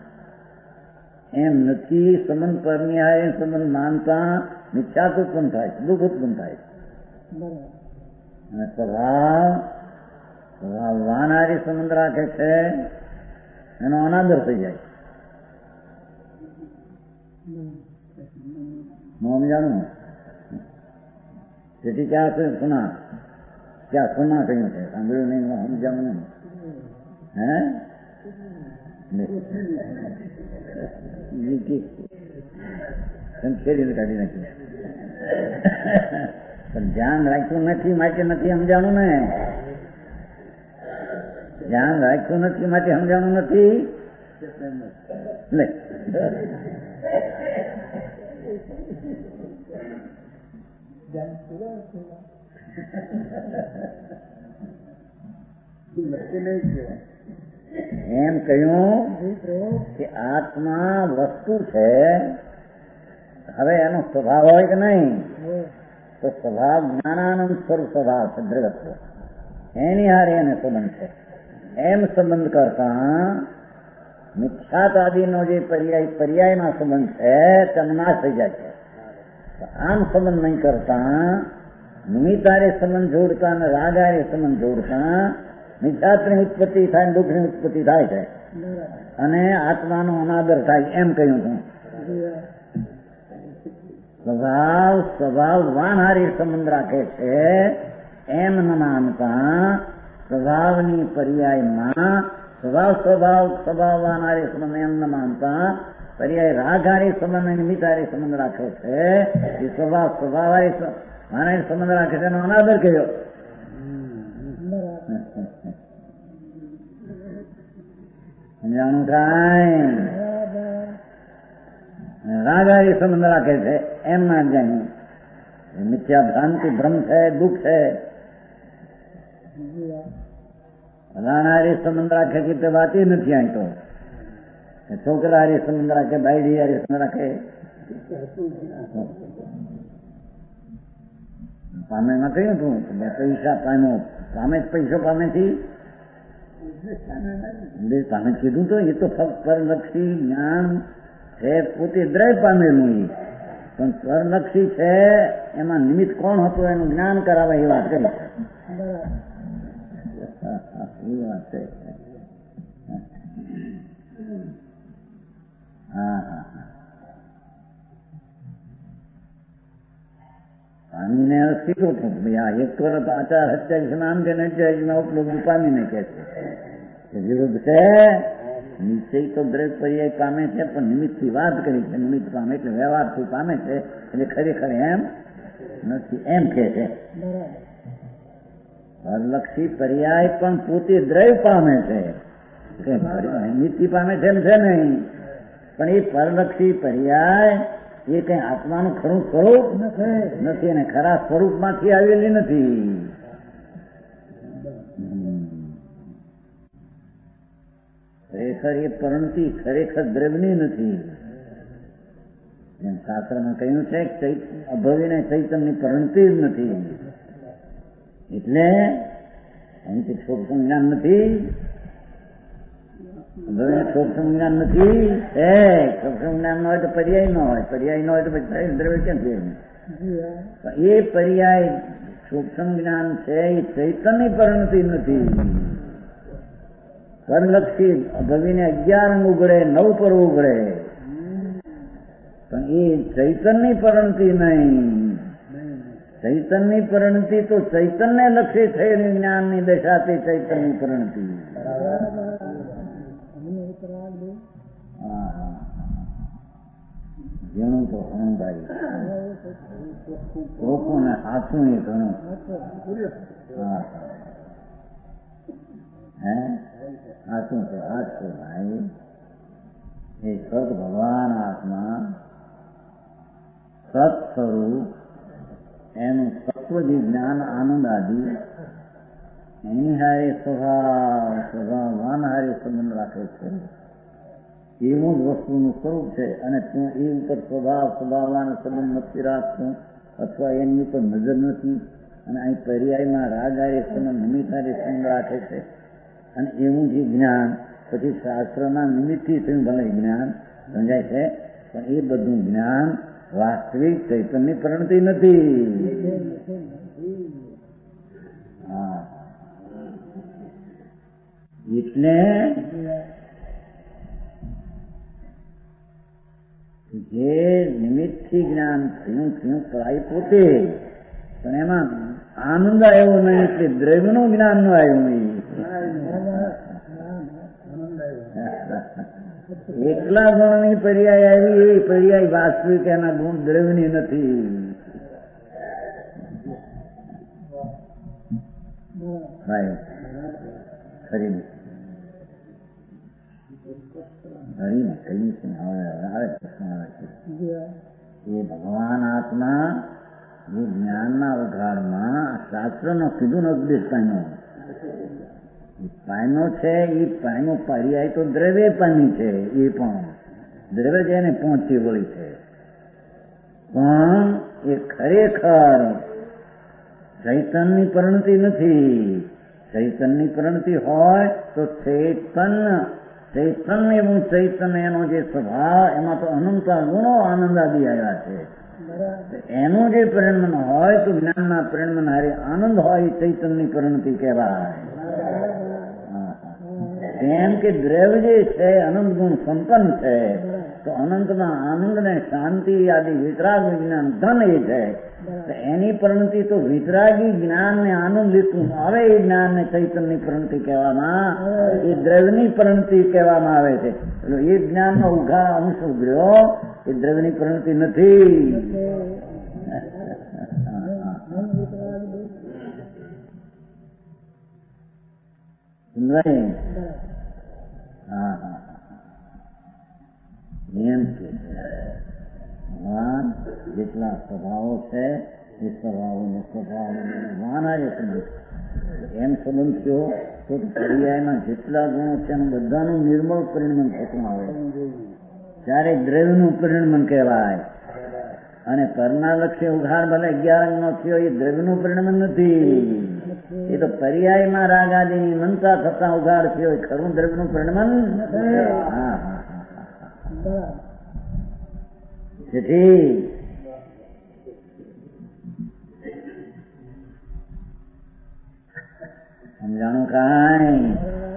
S3: એમ નથી સંબંધ પરની હારે સંબંધ માનતા મિથ્યાત્વ ઉત્પન્ન થાય છે દુઃખ ઉત્પન્ન થાય છે. અને સ્વભાવ સ્વભાવવાન હારે સંબંધ રાખે છે એનો અનાદર થઈ જાય. સમજાણું તેથી ક્યાં છે સુના ક્યાં સુના કહ્યું છે સાંભળ્યું નહીં સમજાવું નહીં. હે ખેડીને કાઢી નાખ્યું. પણ ધ્યાન રાખ્યું નથી માટે નથી સમજાણું ને. ધ્યાન રાખ્યું નથી માટે સમજાણું નથી. લે એમ કહ્યું કે આત્મા વસ્તુ છે. હવે એનો સ્વભાવ હોય કે નહીં? તો સ્વભાવ જ્ઞાનાનંદ સ્વરૂપ સ્વભાવ છે દ્રગત. એની હારે એને સંબંધ છે. એમ સંબંધ કરતા મિથ્યાત્વાદીનો જે પર્યાય પર્યાયમાં સંબંધ છે તેનો નાશ થઈ જાય છે. આમ સંબંધ નહીં કરતા નિમિત્તારે સંબંધ જોડતા અને રાગારે સંબંધ જોડતા મિથ્યાત્વની ઉત્પત્તિ થાય, દુઃખની ઉત્પત્તિ થાય છે અને આત્માનો અનાદર થાય. એમ કહ્યું છું. સ્વભાવ સ્વભાવ વાનહારી સંબંધ રાખે છે એમ ન માનતા સ્વભાવની પર્યાયમાં સ્વભાવ સ્વભાવ સ્વભાવ વાનહારી સંબંધ એમ ન માનતા પર્યાય રાગહારી સંબંધ નિમિત્તારી સંબંધ રાખે છે. એ સ્વભાવ સ્વભાવહારી વાનહારી સંબંધ રાખે છે એનો અનાદર કર્યો. સમજાણું થાય? રાગહારી સંબંધ રાખે છે એમ ના જાણ્યું. મિથ્યા ભ્રાંતિ ભ્રમ છે, દુઃખ છે. રાણાહારી સંબંધ રાખે કે તે વાત નથી આંટો. છોકરા હારી સંબંધ રાખે, બાયડી હારી સંબંધ રાખે. પામે માં કહ્યું હતું મેં પૈસા પામ્યો. પામે પૈસો પામેથી પામે કીધું તો એ તો ફક્ત પરલક્ષી જ્ઞાન છે, પોતે દ્રવ્ય પામેલું. પણ પરલક્ષી છે એમાં નિમિત્ત કોણ હતું એનું જ્ઞાન કરાવે એ વાત કરી છે. એ વાત છે. હા હા પામીને શીખો છું ભાઈ આ એક વર્ષ આચાર હત્યાવીસ આમ કે અઠ્યાવીસમાં ઉપલબ્ધ પામીને કે છે વિરુદ્ધ છે. નિશ્ચય તો દ્રવ્ય પર્યાય પામે છે પણ નિમિત્તથી વાત કરી છે. નિમિત્ત પામે એટલે વ્યવહારથી પામે છે એટલે ખરેખર એમ નથી એમ કે છે. પરલક્ષી પર્યાય પણ પોતે દ્રવ્ય પામે છે, નિમિત્તથી પામે છે ને છે નહીં. પણ એ પરલક્ષી પર્યાય એ કઈ આત્માનું ખરું સ્વરૂપ નથી અને ખરા સ્વરૂપમાંથી આવેલી નથી. ખરેખર એ પરણતિ ખરેખર દ્રવ્યની નથી. એમ શાસ્ત્રમાં કહ્યું છે અભવીને ચૈતન્ય પરણતિ જ નથી. એટલે અહીંથી છોક સંજ્ઞાન નથી, છોક સંજ્ઞાન નથી. એ છોક સંજ્ઞાન નો હોય તો પર્યાય નો હોય, પર્યાય નો હોય તો પછી દ્રવ્ય કેમ છે? એ પર્યાય સૂક્ષ્મ જ્ઞાન છે એ ચૈતન્ય પરિણતિ નથી. પરલક્ષી ભવીને અગિયાર અંગ ઉગડે, નવ પર ઉગડે પણ એ ચૈતન્ય પરિણતિ નહીં. ચૈતન્ય પરિણતિ તો ચૈતન્ય લક્ષી થયેલી જ્ઞાનની દશા તે ચૈતન્ય પરિણતિ. ઘણું તો ઘણું ભાઈ ચોખ્ખું ને સાચું એ ઘણું. હા હે સાચું છે સાચું ભાઈ. એ સત ભગવાન આત્મા સત સ્વરૂપ એનું સત્વજી જ્ઞાન આનંદ આદિ એની હારે સ્વભાવ સ્વભાવ વાનહારે સંબંધ રાખે છે. એવું જ વસ્તુનું સ્વરૂપ છે અને તું એ ઉપર સ્વભાવ સ્વભાવવાનો સંબંધ નથી રાખતું અથવા એની ઉપર નજર નથી અને અહીં પર્યાયમાં રાગારે સંબંધ નિમિત્તારે સંબંધ રાખે છે. અને એવું જે જ્ઞાન પછી શાસ્ત્રના નિમિત્તથી થયું ભલે જ્ઞાન સમજાય છે પણ એ બધું જ્ઞાન વાસ્તવિક ચૈતન્ય પરિણતિ નથી. હા એટલે જે નિમિત્તથી જ્ઞાન થયું થયું કરાય પોતે પણ એમાં આનંદ આવ્યો નહીં એટલે દ્રવ્યનું જ્ઞાન ન આવ્યું નહીં. એકલા ગુણની પર્યાય આવી એ પર્યાય વાસ્તવિક એના ગુણ દ્રવ્યની નથી. ભાઈ ખરી હરીને કહ્યું છે આવે પ્રશ્ન આવે છે એ ભગવાન આત્મા જે જ્ઞાનના ઉઘાડમાં શાસ્ત્રનો કીધું ને ઉપદેશ પામ્યો પામ્યો છે એ પામ્યો પર્યાય તો દ્રવ્ય પામી છે. એ પણ દ્રવ્ય જ એને પહોંચી વળી છે, પણ એ ખરેખર ચૈતનની પરિણતિ નથી. ચૈતનની પરિણતિ હોય તો ચૈતન્ય ચૈતન્ય એવું ચૈતન્ય એનો જે સ્વભાવ એમાં તો અનંત ગુણો આનંદ આદિ આવ્યા છે. એનું જે પરિણમન હોય તો જ્ઞાનના પરિણમન હારે આનંદ હોય ચૈતન્યની પરિણતિ કહેવાય. એમ કે દ્રવ્ય જે છે અનંત ગુણ સંપન્ન છે તો અનંતમાં આનંદ ને શાંતિ આદિ વિતરાગ વિજ્ઞાન ધન એ છે. એની પરિણતિ તો વિતરાગી જ્ઞાન ને આનંદ લીધું આવે એ જ્ઞાન ને ચૈતન્યની પરિણતિ કહેવામાં, એ દ્રવ્યની પરિણતિ કહેવામાં આવે છે. એ જ્ઞાન નો ઉઘા અંશ ઉઘર્યો એ દ્રવ્યની પરિણતિ નથી. નહીં હા હા એમ કે ભગવાન જેટલા સ્વભાવો છે એ સ્વભાવોને સ્વભાવ ભગવાન આજે સંબંધ એમ સંબંધ થયો તો પર્યાયમાં જેટલા ગુણો છે એનું બધાનું નિર્મળ પરિણમન થતું આવે ત્યારે દ્રવ્યનું પરિણમન કહેવાય. અને પરનાલક્ષ્ય ઉઘાડ ભલે અગિયાર નો થયો એ દ્રવ્યનું પરિણમન નથી. એ તો પર્યાયમાં રાગ આદિની મનતા થતા ઉઘાડ થયો એ ખરું દ્રવ્યનું પરિણમન. હા હા હા તેથી સમજાણું કાંઈ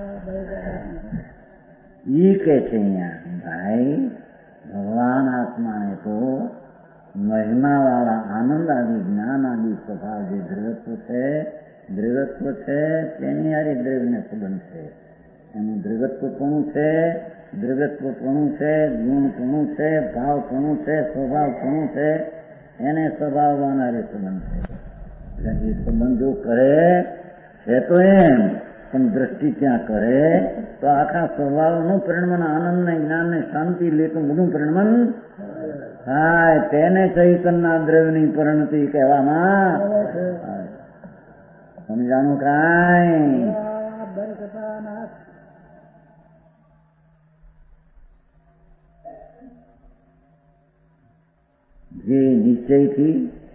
S3: ઈ કે છે અહીંયા ભાઈ ભગવાન આત્માને તો મહિમા વાળા આનંદ આદિ જ્ઞાન આદિ સ્વભાવ જે દ્રવ્યત્વ છે દ્રવ્યત્વ છે તેની હારે દ્રવ્યને સંબંધ છે. એનું દ્રવ્યત્વપણું છે, દ્રવ્યત્વપણું છે, ગુણપણું છે, ભાવપણું છે, સ્વભાવપણું છે, એને સ્વભાવવાન હારે સંબંધ છે. એટલે એ સંબંધ જો કરે છે તો એમ પણ દ્રષ્ટિ ત્યાં કરે તો આખા સ્વભાવનું પરિણમન આનંદ ને જ્ઞાન ને શાંતિ લેતું બધું પરિણમન થાય. તેને ચૈતનના દ્રવ્યની પરિણતિ કહેવામાં. સમજાણું કાંઈ જે નિશ્ચયથી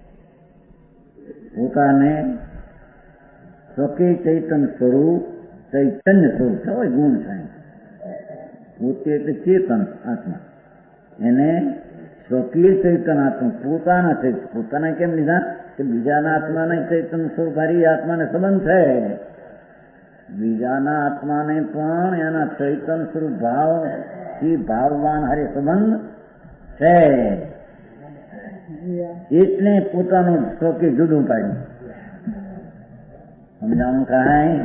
S3: પોતાને સ્વકીય ચૈતન સ્વરૂપ ચૈતન્ય સ્વરૂપ હોય ગુણ થાય પોતે એટલે ચેતન આત્મા એને સ્વકીય ચૈતન આત્મા પોતાના ચૈતન પોતાના કેમ લીધા કે બીજાના આત્માને ચૈતન સ્વરૂપધારી આત્માને સંબંધ છે. બીજાના આત્માને પણ એના ચૈતન સ્વરૂપ ભાવ થી ભાવવાન હારે સંબંધ છે. એટલે પોતાનું સ્વકીય જુદું પાડ્યું. સમજાણું કાંઈ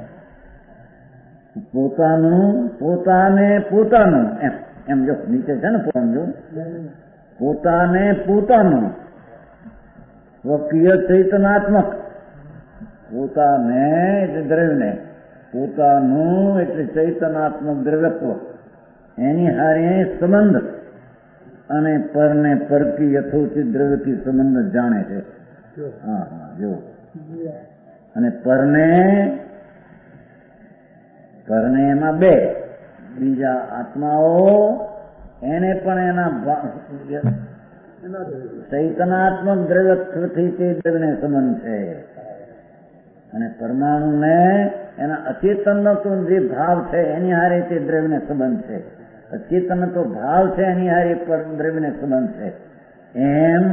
S3: પોતાનું પોતાને પોતાનું એમ એમ જો નીચે છે ને પોતાનું જો પોતાને પોતાનું સ્વકીય ચૈતનાત્મક પોતાને એટલે દ્રવ્યને પોતાનું એટલે ચૈતનાત્મક દ્રવ્યત્વ એની હારે સંબંધ અને પરને પરકી યથોચિત દ્રવ્યથી સંબંધ જાણે છે. હા હા જો અને પરને પરને એમાં બે બીજા આત્માઓ એને પણ એના ચૈતનાત્મક દ્રવ્યત્વથી તે દ્રવ્યને સંબંધ છે. અને પરમાણુને એના અચેતનનો તો જે ભાવ છે એની હારે તે દ્રવ્યને સંબંધ છે. અચેતન તો ભાવ છે એની હારે દ્રવ્યને સંબંધ છે. એમ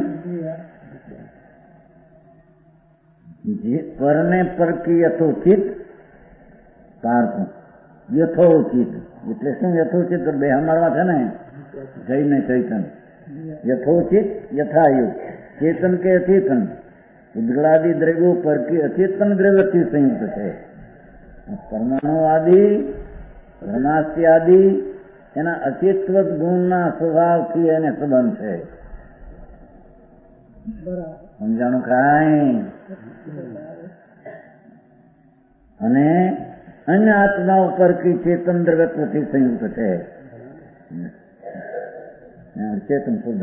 S3: જે પરને પરકી યથોચિત પારકું યથોચિત એટલે શું યથોચિત બે હમારવા છે ને જઈને ચૈતન યથોચિત યથાયુગ ચેતન કે અચેતન ઉદ્ગલાદિ દ્રવ્યો પરકી અચેતન દ્રવ્યથી સંયુક્ત છે. પરમાણુ આદિ રનાસ્ય આદિ એના અચેતવત ગુણના સ્વભાવથી એને સંબંધ છે. સમજાણું કાંઈ? અને અન્ય આત્મા ઉપર કી ચેતન દ્રવ્યત્વથી સંયુક્ત છે. ચેતન શુદ્ધ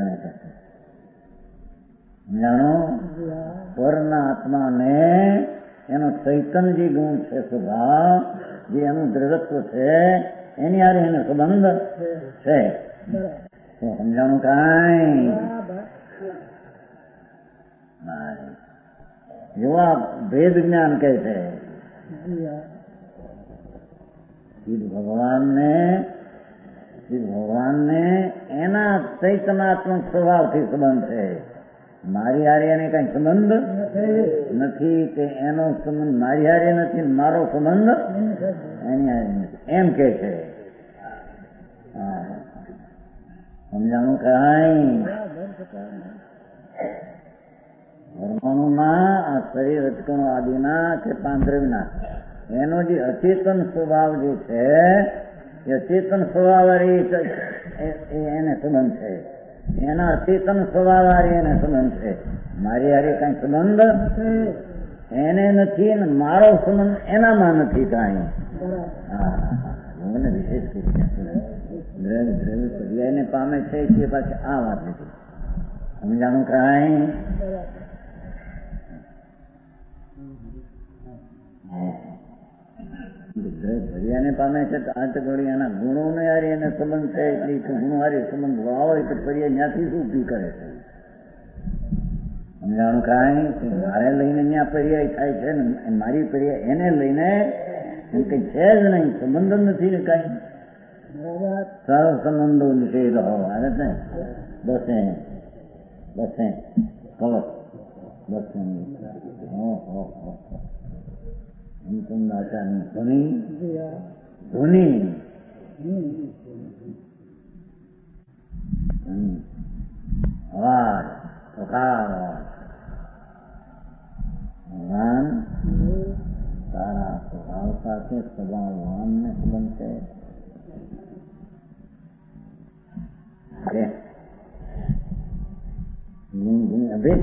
S3: સમજાણો? પરના આત્માને એનો ચૈતનજી ગુણ છે, સ્વભાવ જે એનું દ્રવ્યત્વ છે એની હારે એને સંબંધ છે. સમજાણું કાંઈ? જેવા ભેદ જ્ઞાન કહે છે ભગવાનને ભગવાનને એના ચૈતનાત્મક સ્વભાવથી સંબંધ છે. મારી હારે એને કઈ સંબંધ નથી કે એનો સંબંધ મારી હારે નથી, મારો સંબંધ એની હારે નથી એમ કે છે. સમજાણું કાંઈ? પરમાણુના આ શરીર રચકણો આદિના કે પાંદ્રવના એનો જે અચેતન સ્વભાવ જે છે એ અચેતન સ્વભાવ એને સંબંધ છે. એના અચેતન સ્વભાવ હારે એને સંબંધ છે. મારી હારે કઈ સંબંધ એને નથી અને મારો સંબંધ એનામાં નથી કાંઈ. હા મને વિશેષ દ્રવ્ય દ્રવ્ય પર્યાયને પામે છે તે પાછી આ વાત નથી. સમજાણું કાંઈ? ભર્યાને પામે છે તો આ ઘડી એના ગુણો ને હારી એને સંબંધ છે એટલે ગુણો હારી સંબંધ હોય તો પર્યાય ત્યાંથી શું ઉભી કરે છે. સમજાણું કાંઈ? મારે લઈને ત્યાં પર્યાય થાય છે ને મારી પર્યાય એને લઈને એમ કઈ છે જ નહીં, સંબંધ જ નથી ને કઈ. સર્વ સંબંધો નિષેધ આવે છે. બસે બસે કવચ બસે ધ્વનિ ધ્વનિ અવાજ પ્રકાર ભગવાન તારા સ્વભાવ સાથે સ્વભાવવાન ને સંબંધ છે. ગુણ ગુણ અભેદ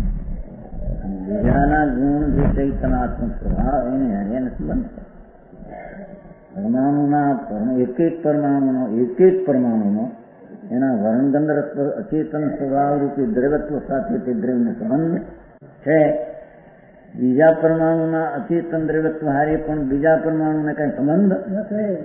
S3: બીજાના ગુણ જે ચૈતનાત્મક સ્વભાવ એને હરિયાને સંબંધ છે. પરમાણુના એક એક પરમાણુનો એક એક પરમાણુનો એના વર્ણગંધ અચેતન સ્વભાવ રૂપી દ્રવ્યત્વ સાથે તે દ્રવ્યનો સંબંધ છે. બીજા પરમાણુના અચેતન દ્રવ્યત્વ હારે પણ બીજા પરમાણુને કઈ સંબંધ નથી.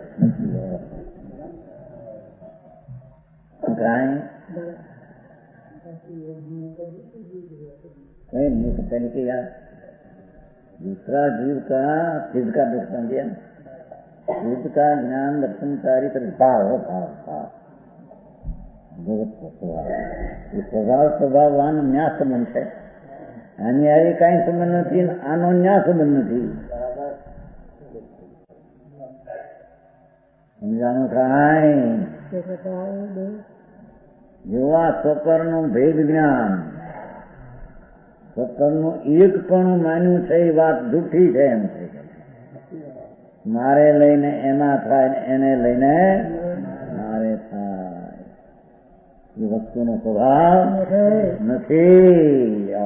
S3: नहीं कहते नहीं कि यार दूसरा जीव का सिद्ध का दर्शन दिया, सिद्ध का ज्ञान दर्शन सारी तरह भाव भाव भाव स्वभाव स्वभाववान न्याय संबंध है. આની હારે કઈ સંબંધ નથી, આનો ન્યાય સંબંધ નથી. સમજાણું કાંઈ? જેવા સકરનું ભેદ જ્ઞાન સકરનું એક પણ માન્યું છે એ વાત જૂઠી છે એમ છે. મારે લઈને એના થાય, એને લઈને મારે થાય એ વસ્તુનો સ્વભાવ નથી.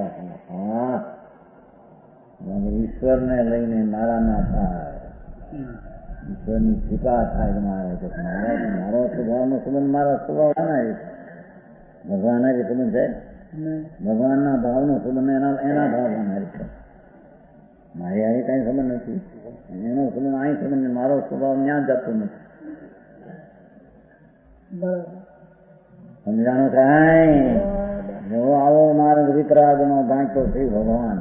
S3: ઈશ્વરને લઈને મારા ના થાય, ઈશ્વરની કૃપા થાય મારે મારો સ્વભાવનો સંબંધ મારા સ્વભાવ ના ભગવાન જે સંબંધ છે ભગવાનના ભાવનો સંબંધ એના એના ભાવના છે. મારી અહીં કઈ સંબંધ નથી, એનો સંબંધ અહીં સંબંધ મારો સ્વભાવ ત્યાં જતો નથી. સમજાણું કાંઈ? જો આવો માર્ગ વિતરાગ નો ગાંઠો શ્રી ભગવાન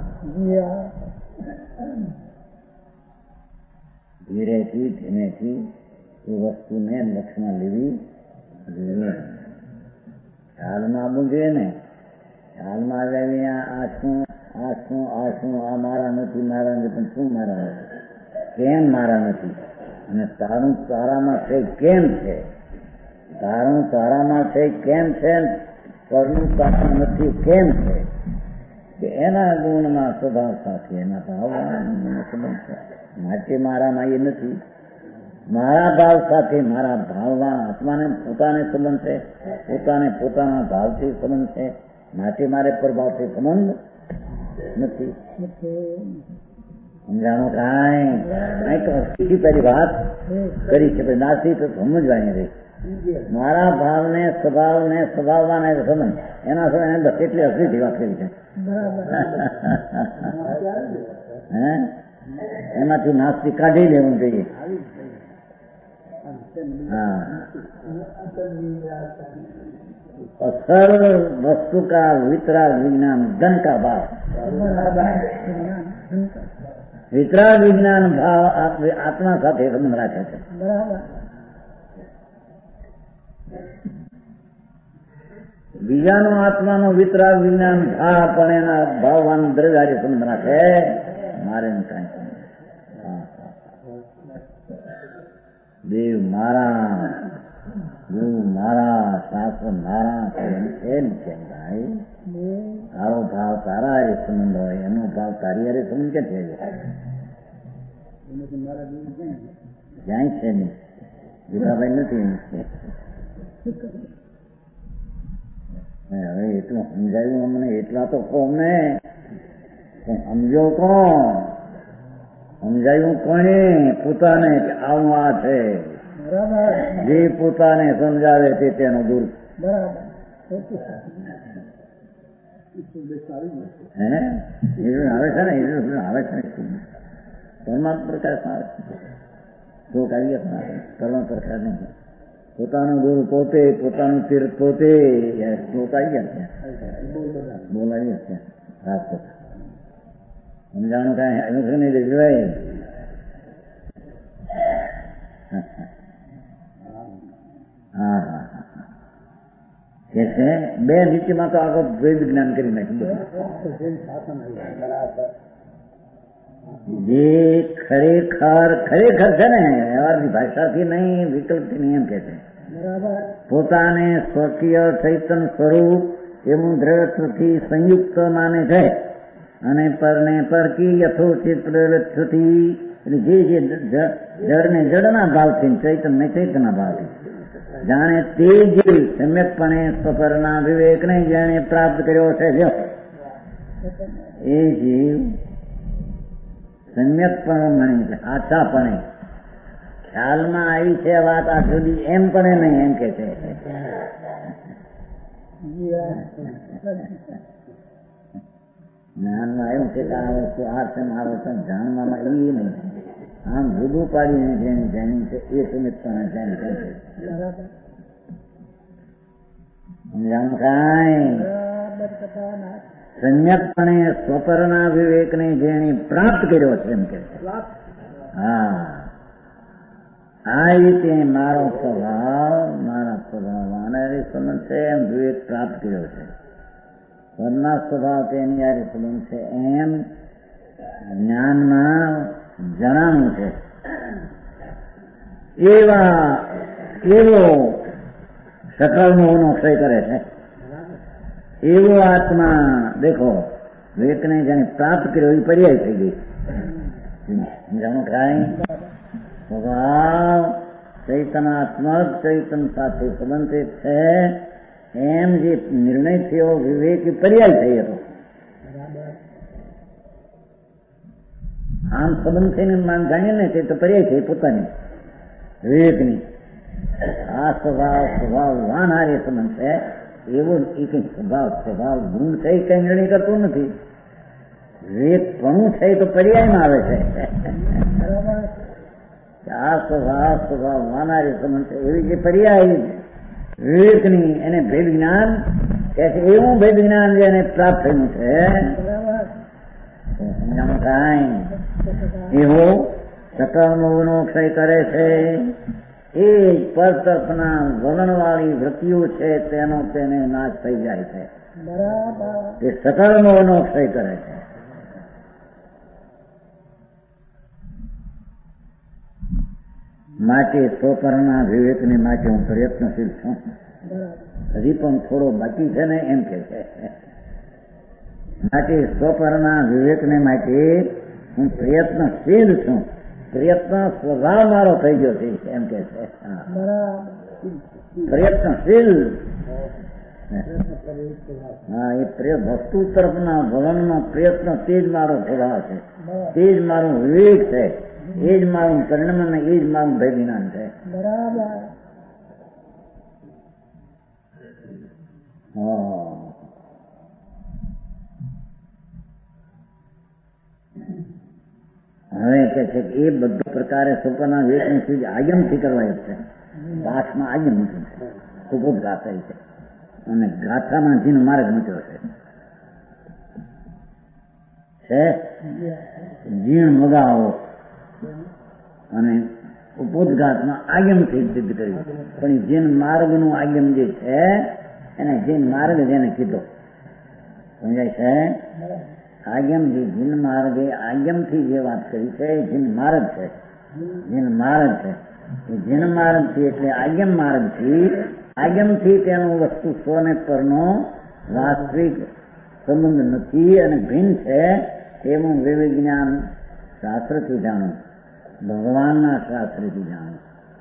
S3: ધીરેથી ધીમેથી એ વસ્તુને લક્ષમાં લેવી જોઈએ. ખ્યાલમાં આવવું જોઈએ ને. ખ્યાલમાં આવ્યા આ શું આ શું આ શું આ મારા નથી મારા નથી પણ શું મારા નથી, કેમ મારા નથી, અને તારું તારામાં છે કેમ છે, તારું તારામાં છે કેમ છે, પરનું તારા નથી કેમ છે, કે એના ગુણના સ્વભાવ સાથે એના ભાવ સંબંધ છે. માટે મારામાં એ નથી મારા ભાવ સાથે મારા ભાવમાં આત્માને પોતાને સંબંધ છે, પોતાને પોતાના ભાવથી સંબંધ છે, માટે મારે પ્રભાવથી સંબંધ નથી. સમજાણો કાંઈ કઈ પહેલી વાત કરી છે, નાસી તો સમજવાની રહી. મારા ભાવને સ્વભાવને સ્વભાવવાના સંબંધ એના સમય કેટલી અસલીથી વાત કરી છે. હે એમાંથી નાસ્તી કાઢી લેવું જોઈએ. હા, અસર વસ્તુ કા વિતરાગ વિજ્ઞાન ધન કા ભાવ. વિતરાગ વિજ્ઞાન ભાવ આત્મા સાથે સંબંધ રાખે છે. બીજાનો આત્માનો વિતરાગ વિજ્ઞાન ભાવ પણ એના ભાવવાન દ્રવ્યારી સંબંધ રાખે. મારે કઈ દેવ મારા, ગુરુ મારા, શાસ્ત્ર મારા છે ને કેમ ભાઈ? તારો ભાવ તારા હારે સંબંધ હોય, એનો ભાવ તારી હારે સંબંધ કે છે? જાય છે નહીં, ગીતાભાઈ નથી. હવે એટલું સમજાયું અમને, એટલા તો કહો અમને. સમજો કોણ? સમજાયું કોને? પોતાને આવું આ છે. જે પોતાને સમજાવે તે તેનો દુર. હે આવે છે ને, આવે છે ને પરમાત્મા પ્રકાશ આવે છે. શોક આવી ગયા કર્મ પ્રકાર નહીં. પોતાનું દૂર પોતે, પોતાનું તીર્થ પોતે. શ્લોક આવી ગયા છે, બોલાવી ગયા છે. રાજકોટ સમજાણું કાંઈ આવ્યું છે નહીં દેખભાઈ. હા હા હા કે છે બે નીતિમાં તો આગળ વેદ જ્ઞાન કરી નાખ્યું. જે ખરેખર ખરેખર છે ને, વ્યવહારની ભાષાથી નહીં, વિકલ્પથી નહીં એમ કે છે. પોતાને સ્વકીય ચૈતન સ્વરૂપ એવું દ્રઢથી સંયુક્ત માને છે અને પરને પરકી યથોચિત પ્રવૃત્તિથી, જે જે જળને જળના ભાવથી, ચૈતનને ચૈતનના ભાવથી જાણે તે જે સમ્યકપણે સ્વપરના વિવેકને જેણે પ્રાપ્ત કર્યો છે, જો એ જીવ સમ્યકપણે આછાપણે ખ્યાલમાં આવી છે વાત આ સુધી એમ પણ નહીં એમ કે છે. જ્ઞાનમાં એવું છે કે આ વસ્તુ આ છે, આ વસ્તુ જાણવામાં એ નહીં. આમ જુદું પાડીને જેની જાણી છે એ સમિતપણે જાણી છે. જાણું કાંઈ સમ્યકપણે સ્વપરના વિવેકને જેને પ્રાપ્ત કર્યો છે એમ કે છે. હા, આ રીતે મારો સ્વભાવ મારા સ્વભાવ આના સંબંધ છે એમ વિવેક પ્રાપ્ત કર્યો છે. પરના સ્વભાવ તેની યારે સંબંધ છે એમ જ્ઞાનમાં જણાવું છે. એવા એવો સકલનો ક્ષય કરે છે એવો આત્મા દેખો વિવેકને જેને પ્રાપ્ત કર્યો એ પર્યાય થઈ ગઈ. જાણું કાંઈ સ્વભાવ ચૈતનાત્મક ચૈતન સાથે સંબંધિત છે એમ જે નિર્ણય થયો વિવેક પર્યાય થઈ હતો. આમ સંબંધ થઈને માન જાણીએ ને તે તો પર્યાય થઈ પોતાની વિવેકની. આ સ્વભાવ સ્વભાવ વાન હારે સંબંધ છે એવો એ કઈ સ્વભાવ સ્વભાવ ગુણ છે કઈ નિર્ણય કરતું નથી. વિવેક ઘણું છે તો પર્યાયમાં આવે છે. આ સ્વભાવ સ્વભાવ વાન હારે સંબંધ છે એવી જે પર્યાય વિવેકની એને ભેદ જ્ઞાન કે છે એવું ભેદ જ્ઞાન જેને પ્રાપ્ત થયું છે સમજાણું કાંઈ એવો સકલનો ક્ષય કરે છે. એ જ પરતર્કના વલણવાળી વૃત્તિઓ છે તેનો તેને નાશ થઈ જાય છે. એ સકલનો ક્ષય કરે છે. માટે સ્વપરના વિવેકને માટે હું પ્રયત્નશીલ છું. હજી પણ થોડો બાકી છે ને એમ કે છે. માટે સ્વપરના વિવેકને માટે હું પ્રયત્નશીલ છું. પ્રયત્ન સ્વભાવ મારો થઈ ગયો છે એમ કે છે. પ્રયત્નશીલ. હા, એ વસ્તુ તરફના વલણનો પ્રયત્ન તે જ મારો સ્વભાવ છે, તે જ મારું વિવેક છે, એ જ મારું પરિણામ અને એ જ મારું ભય જ્ઞાન છે. હવે કે છે કે એ બધું પ્રકારે સુપરના વિવેકની સ્થિતિ આગમથી કરવાય છે. પાઠમાં આગમ મૂક્યું છે, સુપોત ગાથા છે, અને ગાથામાં જીન માર્ગ મૂક્યો છે. જીણ મગાવો અને ઉપોદઘાતમાં આગમથી સિદ્ધ કર્યું. પણ જીન માર્ગનું આગમ જે છે એને જીન માર્ગ જેને કીધો સમજાય છે. આગમ જે જીન માર્ગે આગમથી જે વાત કરી છે એ જીન માર્ગ છે. જીન માર્ગ છે એ જીન માર્ગ થી એટલે આગમ માર્ગ થી આગમથી તેનું વસ્તુ સોને પરનો વાસ્તવિક સંબંધ નથી અને ભિન્ન છે એવું વિવેક જ્ઞાન શાસ્ત્રથી જાણું, ભગવાનના શાસ્ત્રથી જાણું.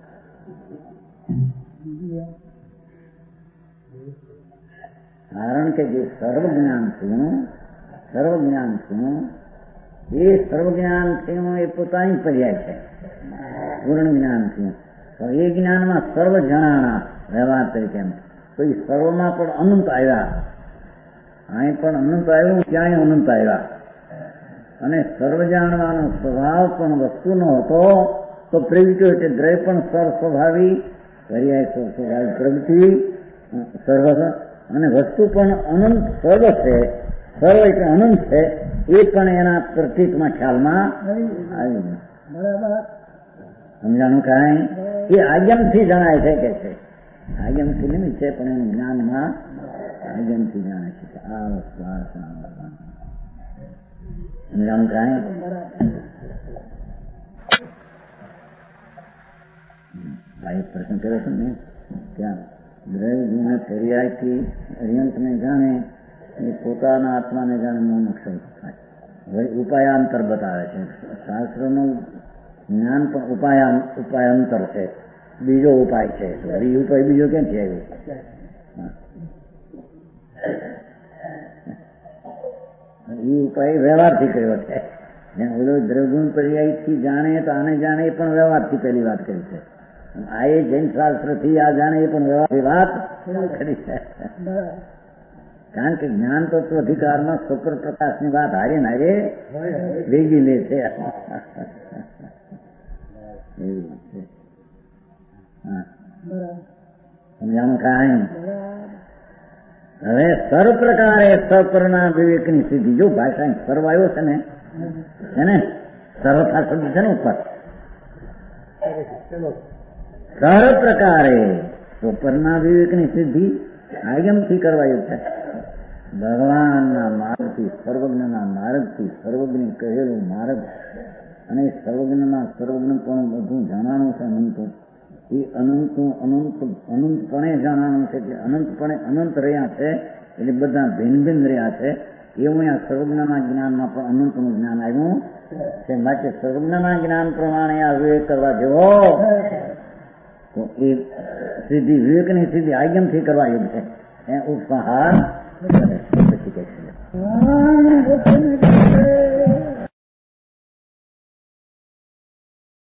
S3: કારણ કે જે સર્વજ્ઞાન થયું, સર્વજ્ઞાન થયું એ સર્વજ્ઞાન થયું એ પોતાની પર્યાય છે. પૂર્ણ જ્ઞાન થયું તો એ જ્ઞાનમાં સર્વ જણાણા વ્યવહાર તરીકે તો એ સર્વમાં પણ અનંત આવ્યા, અહીં પણ અનંત આવ્યું, ક્યાંય અનંત આવ્યા. અને સર્વ જાણવાનો સ્વભાવ પણ વસ્તુનો હતો તો પ્રવૃત્તિઓ એટલે દ્રય પણ સર્વ સ્વભાવી, પર્યાય સર્વ સ્વભાવી પ્રવૃત્તિ સર્વ, અને વસ્તુ પણ અનંત સર્વ છે, સર્વ એટલે અનંત છે એ પણ એના પ્રતીકમાં ખ્યાલમાં આવી. સમજાણું કાંઈ? એ આગમથી જણાય છે કે છે, આગમથી નિમિત્ત છે પણ એનું જ્ઞાનમાં આગમથી જાણે છે. આ વસ્તુ આ સમજાણું કાંઈ? ભાઈ પ્રશ્ન કર્યો છે ને ત્યાં દ્રવ્ય ગુણ પર્યાયથી અર્યંતને જાણે એ પોતાના આત્માને જાણે મોક્ષ થાય. હવે ઉપાયાંતર બતાવે છે. શાસ્ત્રનું જ્ઞાન પણ ઉપાયા ઉપાયાંતર છે, બીજો ઉપાય છે. એ ઉપાય બીજો ક્યાંથી આવ્યો? એ ઉપાય વ્યવહારથી કર્યો છે. ઓલો દ્રવગુણ પર્યાયથી જાણે તો આને જાણે એ પણ વ્યવહારથી પહેલી વાત કરી છે. આ એ જૈન શાસ્ત્રથી આ જાણે એ પણ વ્યવહારથી વાત કરી છે. કારણ કે જ્ઞાન તત્વ અધિકારમાં શુક્ર પ્રકાશની વાત હારે ને હારે ભેગી લે છે. સમજાણું કાંઈ? હવે સર્વ પ્રકારે સપરના વિવેકની સિદ્ધિ, જો ભાષા સર્વ આવ્યો છે ને એને સર્વથા શબ્દ છે ને ઉપર, સર્વ પ્રકારે સપરના વિવેકની સિદ્ધિ આગમથી કરવાયું છે. ભગવાનના માર્ગથી, સર્વજ્ઞના માર્ગથી, સર્વજ્ઞ કહેલું માર્ગ અને સર્વજ્ઞના સર્વજ્ઞ પણ બધું જાણવાનું છે. અનંત એ અનંત અનંત અનંતપણે જાણવાનું છે કે અનંતપણે અનંત રહ્યા છે એટલે બધા ભિન્ન ભિન્ન રહ્યા છે. એવું અહીંયા સર્વજ્ઞના જ્ઞાનમાં પણ અનંતનું જ્ઞાન આવ્યું છે. માટે સર્વજ્ઞના જ્ઞાન પ્રમાણે આ વિવેક કરવા જેવો તો એ સિદ્ધિ વિવેકની સિદ્ધિ આગમથી કરવા યોગ્ય છે. એ ઉપહાર પછી કહે છે